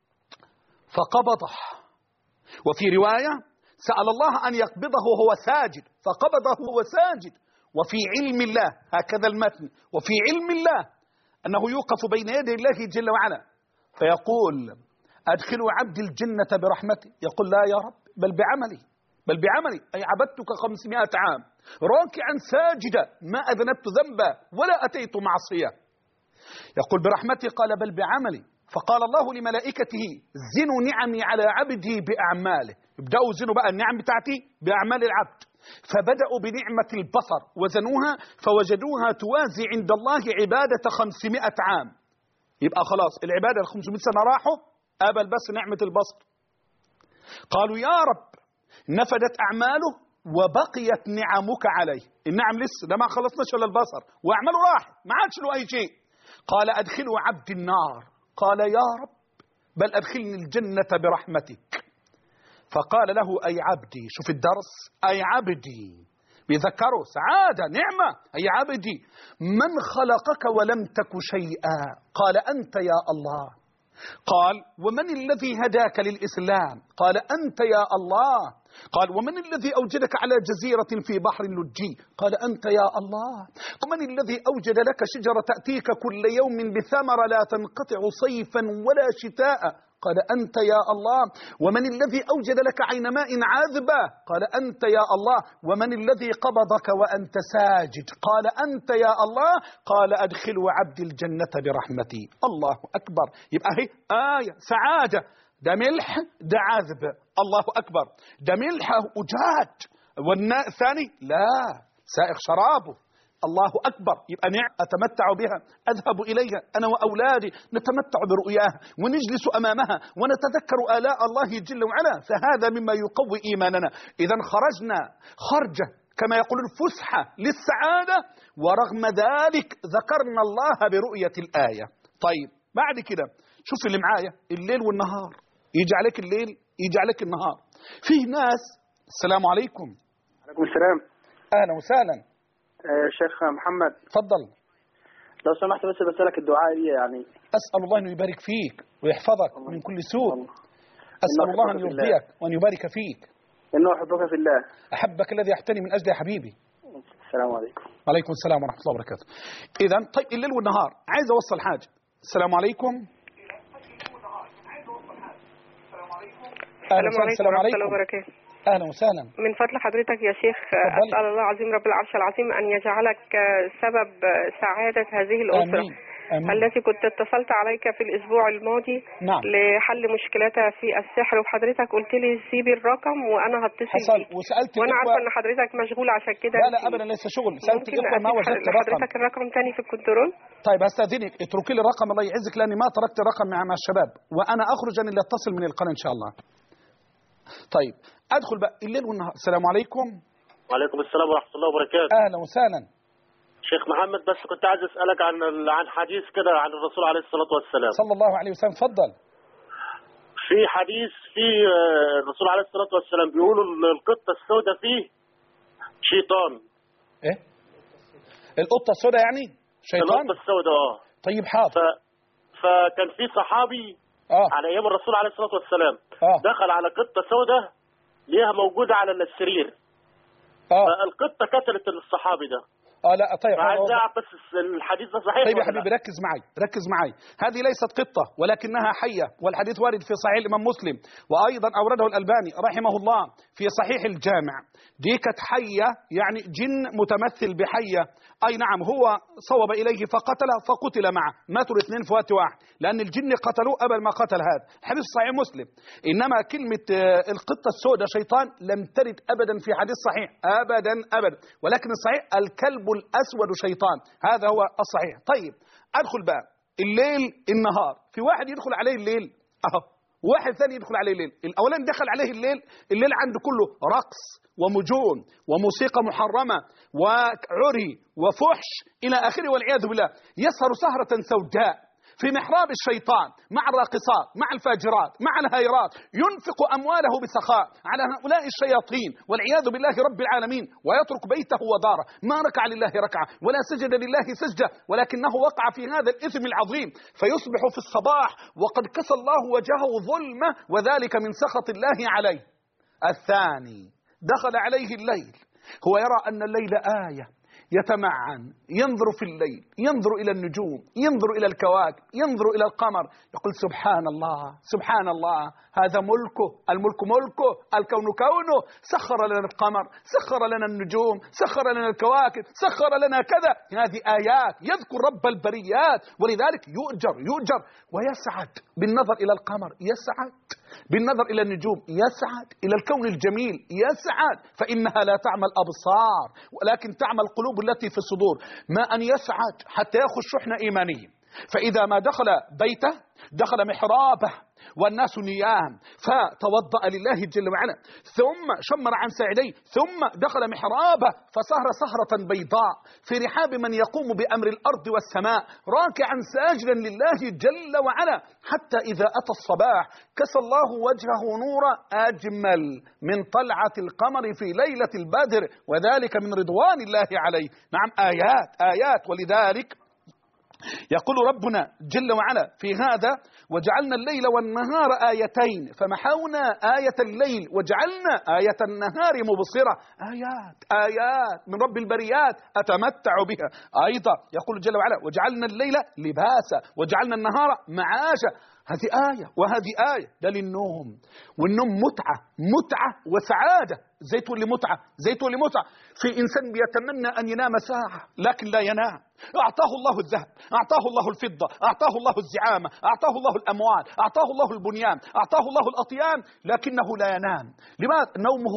فقبضه. وفي رواية سأل الله أن يقبضه وهو ساجد فقبضه وهو ساجد. وفي علم الله، هكذا المتن، وفي علم الله أنه يوقف بين يدي الله جل وعلا فيقول أدخلوا عبدي الجنة برحمتي، يقول لا يا رب بل بعملي أي عبدتك 500 عام راكعا ساجدا ما أذنبت ذنبا ولا أتيت معصية. يقول برحمتي، قال بل بعملي. فقال الله لملائكته زنوا نعمي على عبدي بأعماله، يبدأوا زنوا بقى النعم بتاعتي بأعمال العبد. فبدأوا بنعمة البصر وزنوها فوجدوها توازي عند الله عبادة 500 عام. يبقى خلاص العبادة 500 سنة راحوا، قبل بس نعمة البصر. قالوا يا رب نفدت أعماله وبقيت نعمك عليه، النعم لسه ده ما خلصناش إلا البصر وأعماله راح ما عادش له أي شيء. قال أدخلوا عبد النار، قال يا رب بل أدخلني الجنة برحمتك. فقال له أي عبدي، شوف الدرس، أي عبدي بيذكره سعادة نعمة، أي عبدي من خلقك ولم تك شيئا؟ قال أنت يا الله. قال ومن الذي هداك للإسلام؟ قال أنت يا الله. قال ومن الذي أوجدك على جزيرة في بحر اللجي؟ قال أنت يا الله. ومن الذي أوجد لك شجرة تأتيك كل يوم بثمر لا تنقطع صيفا ولا شتاء؟ قال أنت يا الله. ومن الذي أوجد لك عين ماء عذبة؟ قال أنت يا الله. ومن الذي قبضك وأنت ساجد؟ قال أنت يا الله. قال أدخلوا عبد الجنة برحمتي. الله أكبر. يبقى هي آية سعادة، ده ملح ده عذب، الله أكبر، ده ملح أجاج، والثاني لا سائغ شرابه، الله أكبر. يبقى أتمتع بها، أذهب إليها أنا وأولادي نتمتع برؤياها ونجلس أمامها ونتذكر آلاء الله جل وعلا، فهذا مما يقوي إيماننا. إذا خرجنا خرجة كما يقول الفسحة للسعادة، ورغم ذلك ذكرنا الله برؤية الآية. طيب بعد كده شوف اللي معايا، الليل والنهار، يجي عليك الليل يجي عليك النهار. فيه ناس، السلام عليكم. عليكم السلام. أهلا وسهلا. شيخ محمد تفضل. لو سمحت بس بسألك الدعاء لي يعني. أسأل الله أن يبارك فيك ويحفظك من كل سوء. أسأل الله أن يرضيك وأن يبارك فيك. إنه أحبك في الله. أحبك الذي أحتني من أجله يا حبيبي. السلام عليكم. وعليكم السلام ورحمة الله وبركاته. إذا طيب الليل والنهار، عايز أوصل حاجة. السلام عليكم. السلام عليكم ورحمة الله وبركاته. أهلا وسهلا. من فضل حضرتك يا شيخ أسأل الله العظيم رب العرش العظيم أن يجعلك سبب سعادة هذه الأسرة. آمين. آمين. التي كنت اتصلت عليك في الأسبوع الماضي نعم. لحل مشكلتها في السحر، وحضرتك قلت لي سيبي الرقم وأنا هتصل بيك، وسألت وأنا عارفة أن حضرتك مشغول عشان كده. لا أبدا ليس شغل. سألت الإخوة ما وجدت رقم. حضرتك الرقم تاني في الكنترول. طيب هستأذنك اتركي لي الرقم الله يعزك، لأني ما تركت الرقم مع الشباب، وأنا أخرج أن اللي أتصل من القناة إن شاء الله. طيب أدخل بقى الليل والنهار. السلام عليكم. وعليكم السلام ورحمة الله وبركاته. أهلا وسهلا. شيخ محمد بس كنت عايز أسألك عن حديث كده عن الرسول عليه الصلاة والسلام. صلى الله عليه وسلم. تفضل. في حديث في الرسول عليه الصلاة والسلام بيقولوا القطة السوداء فيه شيطان. إيه؟ القطة السوداء يعني شيطان؟ القطة السوداء طيب حاضر. فكان في صحابي على أيام الرسول عليه الصلاة والسلام دخل على قطة سوداء ليها موجودة على السرير. فالقطة قتلت الصحابي ده. لا طيب عايز اعرف الحديث ده صحيح؟ طيب يا حبيبي ركز معي. هذه ليست قطة ولكنها حية، والحديث وارد في صحيح الإمام مسلم، وأيضا أورده الألباني رحمه الله في صحيح الجامع. دي كانت حية يعني جن متمثل بحية، أي نعم هو صوب إليه فقتله فقتل معه، ماتوا الاثنين في وقت واحد، لأن الجن قتلوه قبل ما قتل هذا. حديث صحيح مسلم. إنما كلمة القطة السوداء شيطان لم ترد أبدا في حديث صحيح أبدا، ولكن الصحيح الكلب الأسود شيطان، هذا هو الصحيح. طيب أدخل بقى الليل النهار. في واحد يدخل عليه الليل واحد ثاني يدخل عليه الليل. الأولاني دخل عليه الليل عنده كله رقص ومجون وموسيقى محرمة وعري وفحش إلى آخره والعياذ بالله، يسهر سهرة سوداء. في محراب الشيطان مع الراقصات مع الفاجرات مع الهايرات، ينفق أمواله بسخاء على هؤلاء الشياطين والعياذ بالله رب العالمين، ويترك بيته وداره، ما ركع لله ركعة ولا سجد لله سجدة، ولكنه وقع في هذا الإثم العظيم، فيصبح في الصباح وقد كسى الله وجهه ظلمة، وذلك من سخط الله عليه. الثاني دخل عليه الليل، هو يرى أن الليل آية، يتمعن، ينظر في الليل، ينظر إلى النجوم، ينظر إلى الكواكب، ينظر إلى القمر، يقول سبحان الله سبحان الله، هذا ملكه، الملك ملكه، الكون كونه، سخر لنا القمر، سخر لنا النجوم، سخر لنا الكواكب، سخر لنا كذا. هذه آيات، يذكر رب البريات، ولذلك يؤجر ويسعد بالنظر إلى القمر، يسعد بالنظر إلى النجوم، يسعد إلى الكون الجميل، يسعد، فإنها لا تعمى الأبصار ولكن تعمى القلوب التي في الصدور. ما أن يسعد حتى يأخذ شحنة إيمانية، فإذا ما دخل بيته دخل محرابه والناس نيام فتوضأ لله جل وعلا، ثم شمر عن ساعديه، ثم دخل محرابه فسهر سهرة بيضاء في رحاب من يقوم بأمر الأرض والسماء، راكعا ساجدا لله جل وعلا، حتى إذا أتى الصباح كسى الله وجهه نورا أجمل من طلعة القمر في ليلة البدر، وذلك من رضوان الله عليه. نعم، آيات. ولذلك يقول ربنا جل وعلا في هذا: وجعلنا الليل والنهار آيتين فمحونا آية الليل وجعلنا آية النهار مبصرة. آيات من رب البريات أتمتع بها. أيضا يقول جل وعلا: وجعلنا الليل لباسا وجعلنا النهار معاشا. هذه آية وهذه آية، ده للنوم، والنوم متعة وسعادة. زيتون لمتعة. في إنسان بيتمنى أن ينام ساعة لكن لا ينام، أعطاه الله الذهب، أعطاه الله الفضة، أعطاه الله الزعامة، أعطاه الله الأموال، أعطاه الله البنيان، أعطاه الله الأطيان، لكنه لا ينام. لماذا؟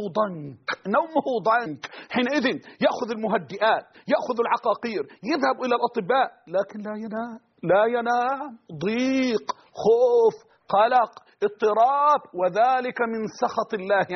نومه ضنك. حينئذ يأخذ المهدئات، يأخذ العقاقير، يذهب إلى الأطباء، لكن لا ينام. ضيق، خوف، قلق، اضطراب، وذلك من سخط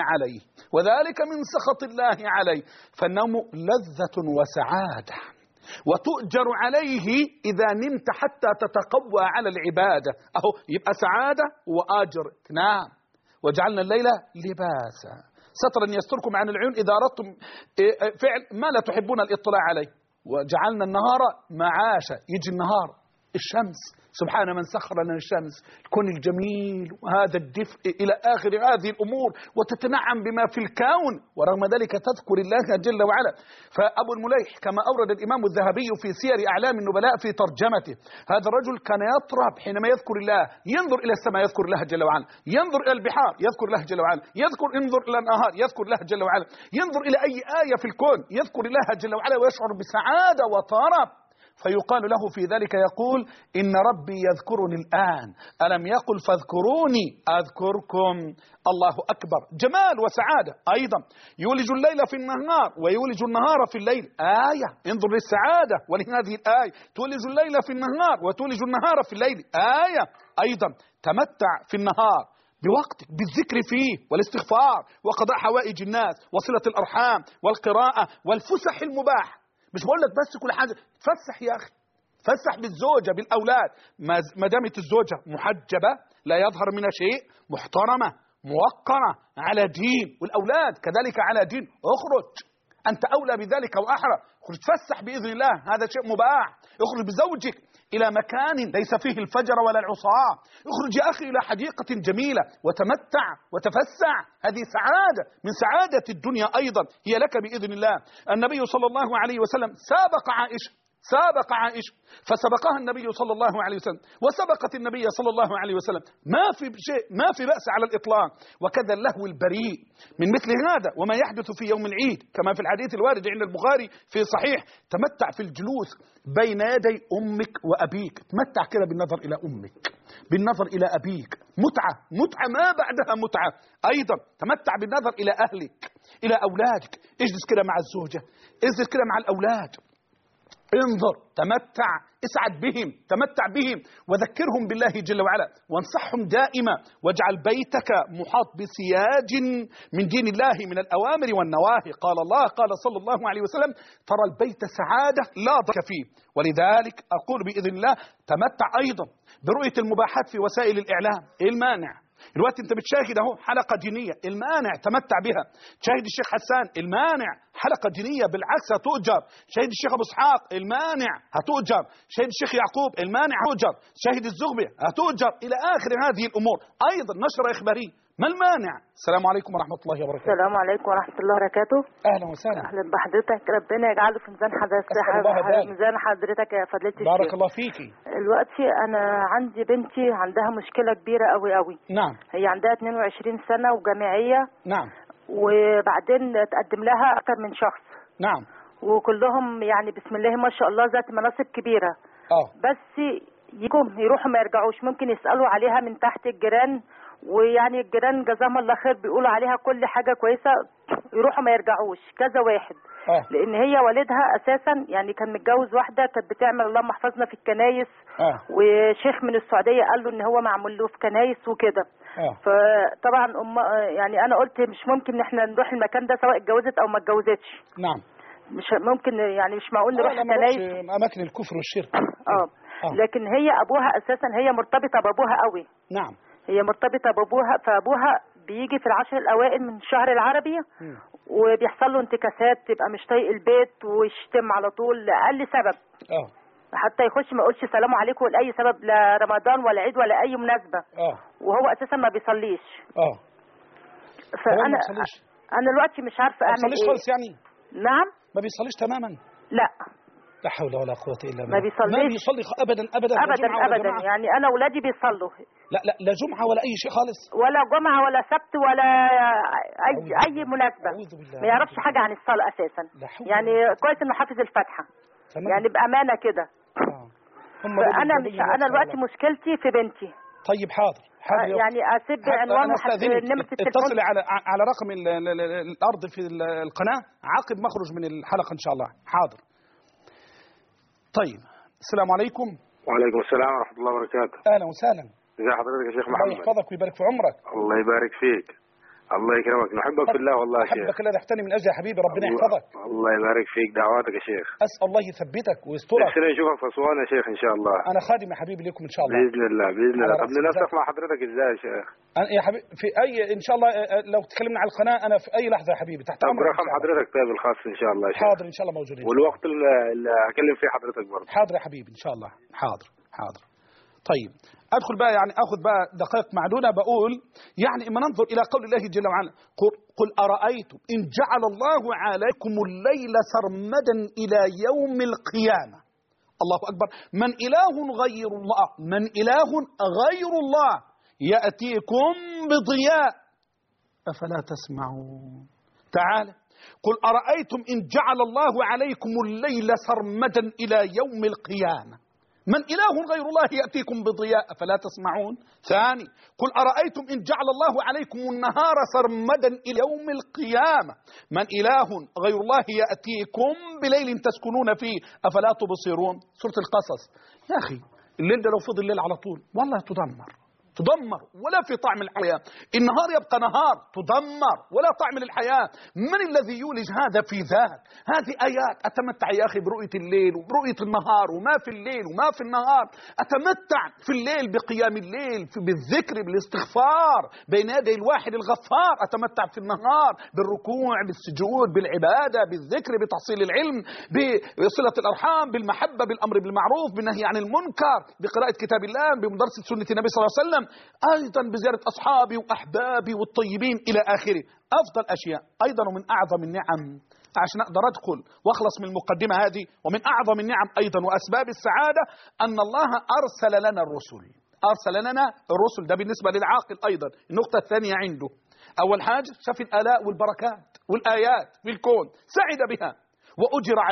الله عليه. فالنوم لذة وسعادة، وتؤجر عليه إذا نمت حتى تتقوى على العبادة. أهو يبقى سعادة وآجر. نعم، وجعلنا الليل لباسا سترا يستركم عن العيون إذا أردتم فعل ما لا تحبون الاطلاع عليه. وجعلنا النهار معاشا، يجي النهار، الشمس، سبحان من سخر لنا الشمس، الكون الجميل وهذا الدفء إلى آخر هذه الأمور، وتتنعم بما في الكون، ورغم ذلك تذكر الله جل وعلا. فأبو المليح كما أورد الإمام الذهبي في سير أعلام النبلاء في ترجمته، هذا الرجل كان يطرب حينما يذكر الله، ينظر إلى السماء يذكر الله جل وعلا، ينظر إلى البحار يذكر الله جل وعلا، ينظر إلى الأنهار يذكر الله جل وعلا، ينظر إلى أي آية في الكون يذكر الله جل وعلا، ويشعر بسعادة وطرب. فيقال له في ذلك، يقول: إن ربي يذكرني الآن، ألم يقل فاذكروني أذكركم. الله أكبر، جمال وسعادة. أيضا يولج الليل في النهار ويولج النهار في الليل، آية. انظر للسعادة ولهذه الآية، تولج الليل في النهار وتولج النهار في الليل، آية. أيضا تمتع في النهار بوقتك بالذكر فيه والاستغفار وقضاء حوائج الناس وصلة الأرحام والقراءة والفسح المباح. مش بقول لك بس كل حاجة تفسح يا أخي، تفسح بالزوجة بالأولاد، ما دامت الزوجة محجبة لا يظهر منها شيء، محترمة موقرة على دين، والأولاد كذلك على دين، اخرج، أنت أولى بذلك وأحرى، اخرج تفسح بإذن الله، هذا شيء مباح. اخرج بزوجك إلى مكان ليس فيه الفجر ولا العصاة، اخرج يا أخي إلى حديقة جميلة وتمتع وتفسع، هذه سعادة من سعادة الدنيا أيضا هي لك بإذن الله. النبي صلى الله عليه وسلم سابق عائشة فسبقها النبي صلى الله عليه وسلم وسبقت النبي صلى الله عليه وسلم، ما في بأس على الإطلاق. وكذا اللهو البريء من مثل هذا وما يحدث في يوم العيد، كما في الحديث الوارد عند البخاري في صحيح: تمتع في الجلوس بين يدي أمك وأبيك، تمتع كده بالنظر إلى أمك، بالنظر إلى أبيك، متعة ما بعدها متعة. أيضا تمتع بالنظر إلى أهلك، إلى أولادك، اجلس كده مع الزوجة، اجلس كده مع الأولاد، انظر، تمتع، اسعد بهم، تمتع بهم، وذكرهم بالله جل وعلا، وانصحهم دائما، واجعل بيتك محاط بسياج من دين الله من الأوامر والنواهي. قال الله، قال صلى الله عليه وسلم: ترى البيت سعادة لا ضيق فيه. ولذلك أقول بإذن الله تمتع أيضا برؤية المباحات في وسائل الإعلام. إيه المانع؟ الوقت انت بتشاهد اهو حلقة دينية، المانع تمتع بها. تشاهد الشيخ حسان، المانع حلقة دينية بالعكس هتؤجر. شاهد الشيخ ابو اسحاق، المانع هتؤجر. شاهد الشيخ يعقوب، المانع هتؤجر. شاهد الزغبي هتؤجر، الى اخر هذه الامور. ايضا نشرة اخبارية، ما المانع؟ السلام عليكم ورحمة الله وبركاته. السلام عليكم ورحمة الله وبركاته. اهلا وسهلا. اهلا بحضرتك، ربنا يجعله في ميزان حضرتك يا فضيلة الشيخ. بارك الله فيكي. دلوقتي انا عندي بنتي عندها مشكلة كبيرة قوي قوي. نعم. هي عندها 22 سنة وجامعية. نعم. وبعدين تقدم لها اكتر من شخص. نعم. وكلهم يعني بسم الله ما شاء الله ذات مناصب كبيرة. بس يروحوا ما يرجعوش، ممكن يسألوا عليها من تحت الجيران، ويعني الجيران جزاهم الله خير بيقولوا عليها كل حاجة كويسة، يروحوا ما يرجعوش كذا واحد. لان هي والدها اساسا يعني كان متجوز واحدة كانت بتعمل اللهم احفظنا في الكنايس. وشيخ من السعودية قال له ان هو معمول له في كنايس وكده. فطبعا يعني انا قلت مش ممكن ان احنا نروح المكان ده سواء اتجوزت او ما اتجوزتش. نعم. مش ممكن يعني مش معقول نروح كنايس اماكن الكفر والشرك. لكن هي ابوها اساسا هي مرتبطة بابوها قوي. نعم. هي مرتبطة بابوها، فابوها بيجي في العشر الاوائل من الشهر العربي وبيحصل له انتكاسات، تبقى مش طايق البيت ويشتم على طول لاقل سبب. حتى يخش ما يقولش سلام عليكم لاي سبب، لا رمضان ولا عيد ولا اي مناسبة. وهو اساسا ما بيصليش. فانا انا دلوقتي مش عارفه اعمل ايه. ما بيصليش خالص يعني؟ نعم. ما بيصليش تماما؟ لا. لا حول ولا قوة إلا بالله. ما بيصليش. ما بيصلي أبدا أبدا أبدا يعني أنا أولادي بيصلوا. لا جمعة ولا أي شيء خالص. ولا جمعة ولا سبت ولا أي مناسبة. ما يعرفش حاجة عن الصلاة أساسا. يعني كويس إنه حافظ الفاتحة. يعني بأمانة كده. أنا دلوقتي مشكلتي في بنتي. طيب حاضر. يعني أسيب عنوان نمرة التليفون. اتصلي على رقم الأرض في القناة عقب مخرج من الحلقة إن شاء الله. حاضر. طيب السلام عليكم. وعليكم السلام ورحمة الله وبركاته. أهلا وسهلا. ازي حضرتك يا شيخ محمد؟ الله يحفظك ويبارك في عمرك. الله يبارك فيك. الله يكرمك، نحبك في الله والله يا شيخ. أحبك الله تحتني من أجل يا حبيبي، ربنا يحفظك. الله يبارك فيك، دعواتك يا شيخ. أسأل الله يثبتك ويسترك. نفسنا نشوفك في أسوان يا شيخ إن شاء الله. أنا خادم يا حبيبي لكم إن شاء الله. بإذن الله بإذن الله. طب ننسق مع حضرتك إزاي يا شيخ؟ يا حبيبي في أي إن شاء الله لو تكلمنا على القناة أنا في أي لحظة يا حبيبي تحت أمرك. رقم حضرتك طيب الخاص إن شاء الله يا شيخ. حاضر إن شاء الله موجودين. والوقت اللي أكلم فيه حضرتك برضه. حاضر يا حبيبي إن شاء الله. حاضر. طيب أدخل بقى يعني أخذ بقى دقائق معدودة، بقول يعني إما ننظر إلى قول الله جل وعلا: قل أرأيتم إن جعل الله عليكم الليل سرمدا إلى يوم القيامة. الله أكبر. من إله غير الله يأتيكم بضياء أفلا تسمعون. تعالى قل أرأيتم إن جعل الله عليكم الليل سرمدا إلى يوم القيامة من إله غير الله يأتيكم بضياء أفلا تسمعون. ثاني قل أرأيتم إن جعل الله عليكم النهار سرمدا إلى يوم القيامة من إله غير الله يأتيكم بليل تسكنون فيه أفلا تبصرون. سورة القصص. يا أخي الليل ده لو فضل الليل على طول والله تدمر ولا في طعم الحياة. النهار يبقى نهار تدمر ولا طعم للحياة. من الذي يولج هذا في ذاك؟ هذه آيات. أتمتع يا أخي برؤية الليل وبرؤية النهار وما في الليل وما في النهار. أتمتع في الليل بقيام الليل بالذكر بالاستغفار بين يدي الواحد الغفار. أتمتع في النهار بالركوع بالسجود بالعبادة بالذكر بتحصيل العلم بصلة الأرحام بالمحبة بالأمر بالمعروف بالنهي عن المنكر بقراءة كتاب الله بمدرسة سنة النبي صلى الله عليه وسلم، أيضا بزيارة أصحابي وأحبابي والطيبين إلى آخره. أفضل أشياء أيضا ومن أعظم النعم عشان أقدر أدخل وأخلص من المقدمة هذه، ومن أعظم النعم أيضا وأسباب السعادة أن الله أرسل لنا الرسل. ده بالنسبة للعاقل. أيضا النقطة الثانية عنده أول حاجة شاف الآلاء والبركات والآيات في الكون، سعد بها وأجر عليها.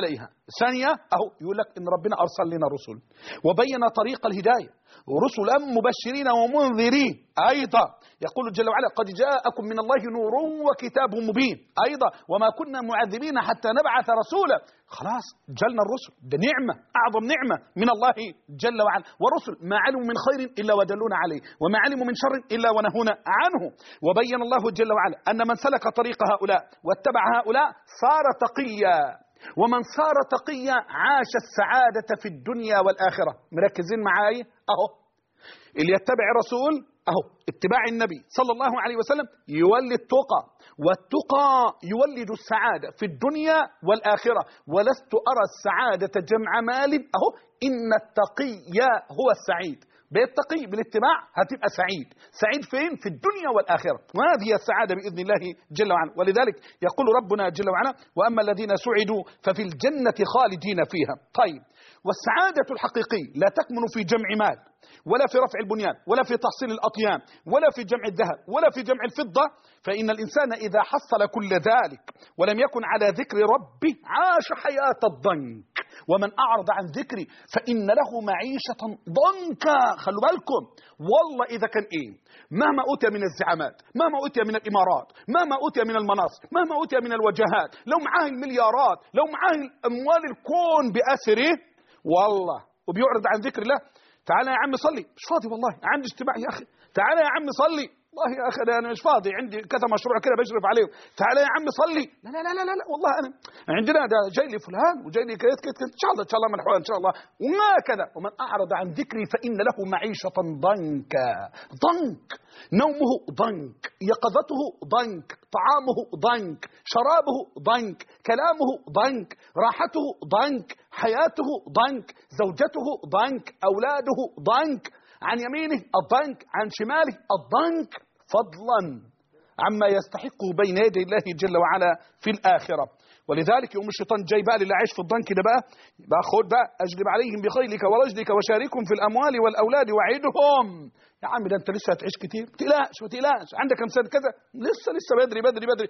ثانية أهو يقول لك إن ربنا أرسل لنا رسل وبين طريق الهداية رسلا مبشرين ومنذرين. أيضا يقول جل وعلا قد جاءكم من الله نور وكتاب مبين. أيضا وما كنا معذبين حتى نبعث رسولا. خلاص جلنا الرسل، ده نعمة، أعظم نعمة من الله جل وعلا. ورسل ما علموا من خير إلا ودلونا عليه وما علموا من شر إلا ونهونا عنه. وبين الله جل وعلا أن من سلك طريق هؤلاء واتبع هؤلاء صار تقيا، ومن صار تقيا عاش السعادة في الدنيا والآخرة. مركزين معاي أهو، اللي يتبع الرسول أهو اتباع النبي صلى الله عليه وسلم يولد التقى، والتقى يولد السعادة في الدنيا والآخرة. ولست أرى السعادة جمع مال أهو، إن التقي هو السعيد. بالتقي بالاتباع هتبقى سعيد. سعيد فين؟ في الدنيا والآخرة، وهذه السعادة بإذن الله جل وعلا. ولذلك يقول ربنا جل وعلا وأما الذين سعدوا ففي الجنة خالدين فيها. طيب، والسعادة الحقيقية لا تكمن في جمع مال ولا في رفع البنيان ولا في تحصيل الأطيان ولا في جمع الذهب ولا في جمع الفضة. فإن الإنسان إذا حصل كل ذلك ولم يكن على ذكر ربه عاش حياة الضنك. ومن أعرض عن ذكري فإن له معيشة ضنكا. خلوا بالكم والله إذا كان مهما أوتي من الزعامات، مهما أوتي من الإمارات، مهما أوتي من المناصب، مهما أوتي من الوجهات، لو معاه المليارات، لو معاه أموال الكون بأسره، والله وبيعرض عن ذكر الله، تعالى يا عم صلي، مش فاضي والله عندي اجتماع يا أخي، تعالى يا عم صلي، والله يا أخي أنا مش فاضي عندي كذا مشروع كده بشرف عليه، تعالى يا عم صلي، لا لا لا لا لا والله أنا عندنا ده جاي لي فلان وجاي لي كذا كذا إن شاء الله مرحبا إن شاء الله وما كذا. ومن أعرض عن ذكري فإن له معيشة ضنكا. ضنك، نومه ضنك، يقظته ضنك، طعامه ضنك، شرابه ضنك، كلامه ضنك، راحته ضنك، حياته ضنك، زوجته ضنك، أولاده ضنك، عن يمينه الضنك، عن شماله الضنك، فضلا عما يستحقه بين يدي الله جل وعلا في الآخرة. ولذلك يوم الشيطان جاي بقى اللي عايش في الضنك ده بقى خد بقى أجلب عليهم بخيلك ورجلك وشاركهم في الأموال والأولاد وعدهم. يا عم ده أنت لسه هتعيش كتير، ما تقلقش عندك كم سنة كذا، لسه بدري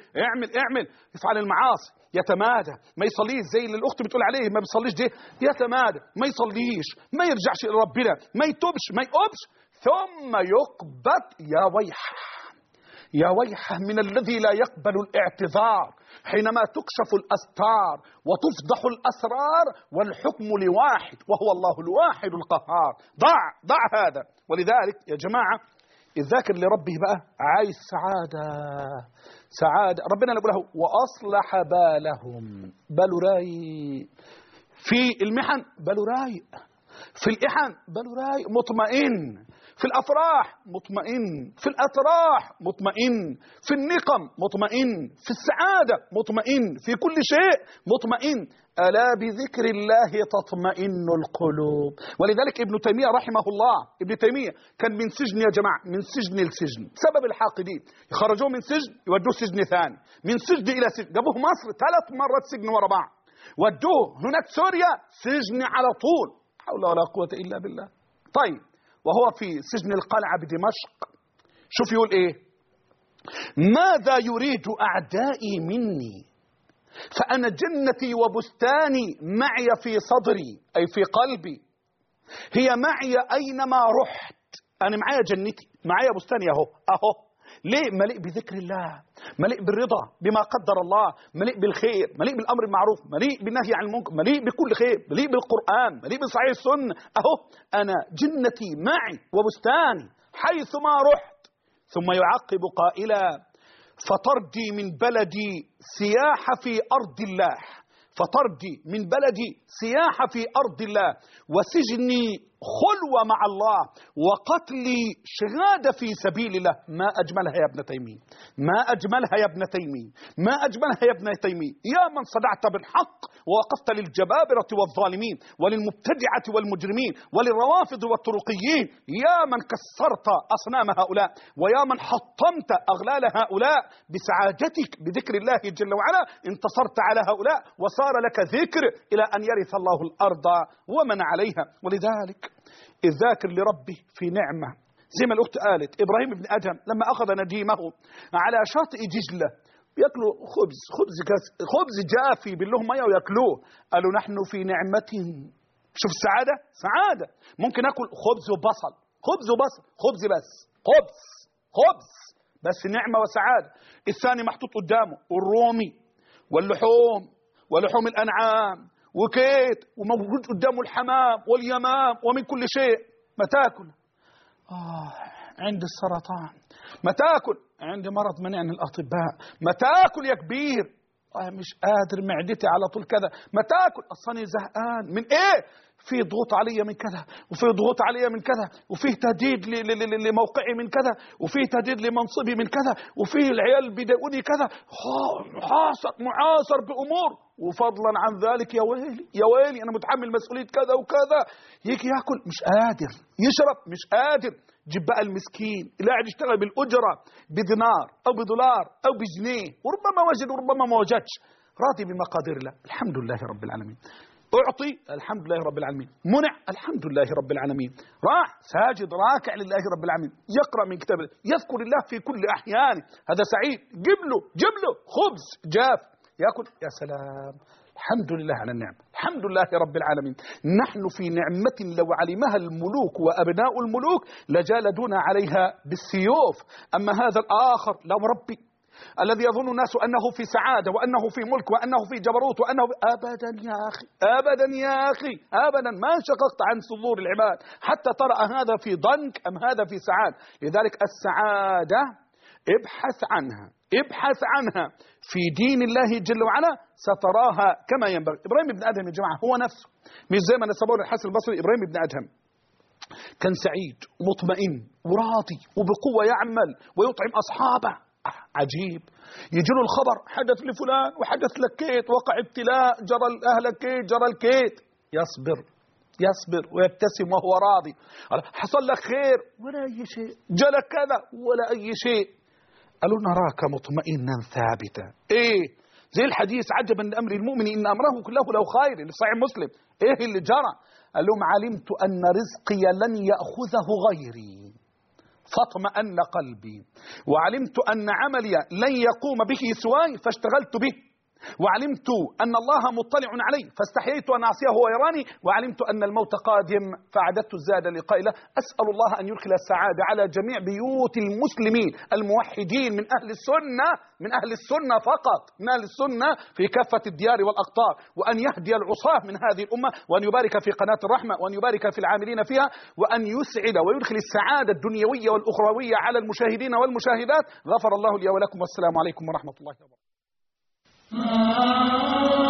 اعمل افعل المعاصي، يتمادى، ما يصليش زي اللي الأخت بتقول عليه ما بيصليش ده، يتمادى، ما يصليش، ما يرجعش إلى ربنا، ما يتوبش، ما يقبش، ثم يقبض. يا ويحه من الذي لا يقبل الاعتذار حينما تكشف الأستار وتفضح الأسرار والحكم لواحد وهو الله الواحد القهار. ضع هذا. ولذلك يا جماعة الذاكر لربه بقى عايز سعادة. ربنا يقول له وأصلح بالهم، باله رايق في المحن، باله رايق في الإحن، باله رايق مطمئن في الأفراح، مطمئن في الأتراح، مطمئن في النقم، مطمئن في السعادة، مطمئن في كل شيء، مطمئن. ألا بذكر الله تطمئن القلوب. ولذلك ابن تيمية رحمه الله، ابن تيمية كان من سجن يا جماعة، من سجن لسجن، سبب الحاقدين يخرجوه من سجن يودوه سجن ثاني، من سجن إلى سجن، جابوه مصر 3 مرات سجن ورا بعض، ودوه هناك سوريا سجن على طول، حول ولا قوة إلا بالله. طيب وهو في سجن القلعة بدمشق شوف يقول ماذا يريد أعدائي مني فأنا جنتي وبستاني معي في صدري أي في قلبي، هي معي أينما رحت، أنا معي جنتي معي بستاني أهو. ليه؟ مليء بذكر الله، مليء بالرضا بما قدر الله، مليء بالخير، مليء بالأمر المعروف، مليء بالنهي عن المنكر، مليء بكل خير، مليء بالقرآن، مليء بصحيح السنة. أهو أنا جنتي معي وبستاني حيثما رحت. ثم يعقب قائلا فطردي من بلدي سياحة في أرض الله، فطردي من بلدي سياحة في أرض الله، وسجني خلوة مع الله، وقتلي شهادة في سبيل الله. ما أجملها يا ابن تيمية، ما أجملها يا ابن تيمية، ما أجملها يا ابن تيمية. يا من صدعت بالحق ووقفت للجبابرة والظالمين وللمبتدعة والمجرمين وللروافض والطرقيين، يا من كسرت أصنام هؤلاء، ويا من حطمت أغلال هؤلاء بسعادتك بذكر الله جل وعلا، انتصرت على هؤلاء وصار لك ذكر إلى أن يرث الله الأرض ومن عليها. ولذلك الذاكر لربه في نعمة، زي ما الأخت قالت إبراهيم بن أدهم لما أخذ نديمه على شاطئ دجلة يأكلوا خبز جافي بالله مية ويأكلوه. قالوا نحن في نعمة. شوف السعادة، سعادة. ممكن أكل خبز وبصل، خبز بس نعمة وسعادة. الثاني محطوط قدامه الرومي ولحوم الأنعام وكيت، وموجود قدامه الحمام واليمام ومن كل شيء. ما تاكل؟ عندي السرطان. ما تاكل؟ عندي مرض منعني الأطباء. ما تاكل يا كبير؟ مش قادر، معدتي على طول كذا. ما تاكل؟ أصلي زهقان. من إيه؟ في ضغوط علي من كذا، وفي ضغوط علي من كذا، وفيه تهديد لموقعي من كذا، وفيه تهديد لمنصبي من كذا، وفيه العيال بيضايقوني كذا. معاصر بأمور، وفضلا عن ذلك يا ويلي أنا متحمل مسؤولية كذا وكذا. يجي ياكل مش قادر، يشرب مش قادر. جيب بقى المسكين اللي قاعد يشتغل بالأجرة بدينار أو بدولار أو بجنيه، وربما وجد وربما ما وجدش، راضي بمقادير الله، الحمد لله رب العالمين. أعطي، الحمد لله رب العالمين. منع، الحمد لله رب العالمين. راح ساجد راكع لله رب العالمين، يقرأ من كتابه، يذكر الله في كل أحيانه، هذا سعيد. جيب له خبز جاف يأكل، يا سلام، الحمد لله على النعمة، الحمد لله رب العالمين. نحن في نعمة لو علمها الملوك وأبناء الملوك لجالدونا عليها بالسيوف. أما هذا الآخر لا ربي الذي يظن الناس أنه في سعادة وأنه في ملك وأنه في جبروت وأنه أبدا يا أخي، أبدا ما شققت عن صدور العباد حتى ترى هذا في ضنك أم هذا في سعادة. لذلك السعادة ابحث عنها في دين الله جل وعلا ستراها كما ينبغي. إبراهيم بن أدهم يا جماعة هو نفسه، مش زي ما نسبوه للحسن البصري. إبراهيم بن أدهم كان سعيد ومطمئن وراضي وبقوة يعمل ويطعم أصحابه. عجيب، يجي له الخبر حدث لفلان وحدث لك كيت، وقع ابتلاء، جرى أهلك كيت، جرى الكيت، يصبر ويبتسم وهو راضي. حصل لك خير ولا أي شيء، جلك كذا ولا أي شيء. قالوا نراك مطمئنا ثابتا. زي الحديث عجبا لأمر المؤمن إن أمره كله له خير في صحيح مسلم. اللي جرى؟ قال لهم علمت أن رزقي لن يأخذه غيري فاطمأن قلبي، وعلمت أن عملي لن يقوم به سواي فاشتغلت به، وعلمت أن الله مطلع علي فاستحييت أن أعصيه ويراني، وعلمت أن الموت قادم فعددت الزاد لقائله. أسأل الله أن يدخل السعادة على جميع بيوت المسلمين الموحدين من أهل السنة فقط، من أهل السنة في كافة الديار والأقطار، وأن يهدي العصاة من هذه الأمة، وأن يبارك في قناة الرحمة، وأن يبارك في العاملين فيها، وأن يسعد ويدخل السعادة الدنيوية والأخروية على المشاهدين والمشاهدات. غفر الله لي ولكم، والسلام عليكم ورحمة الله وبركاته.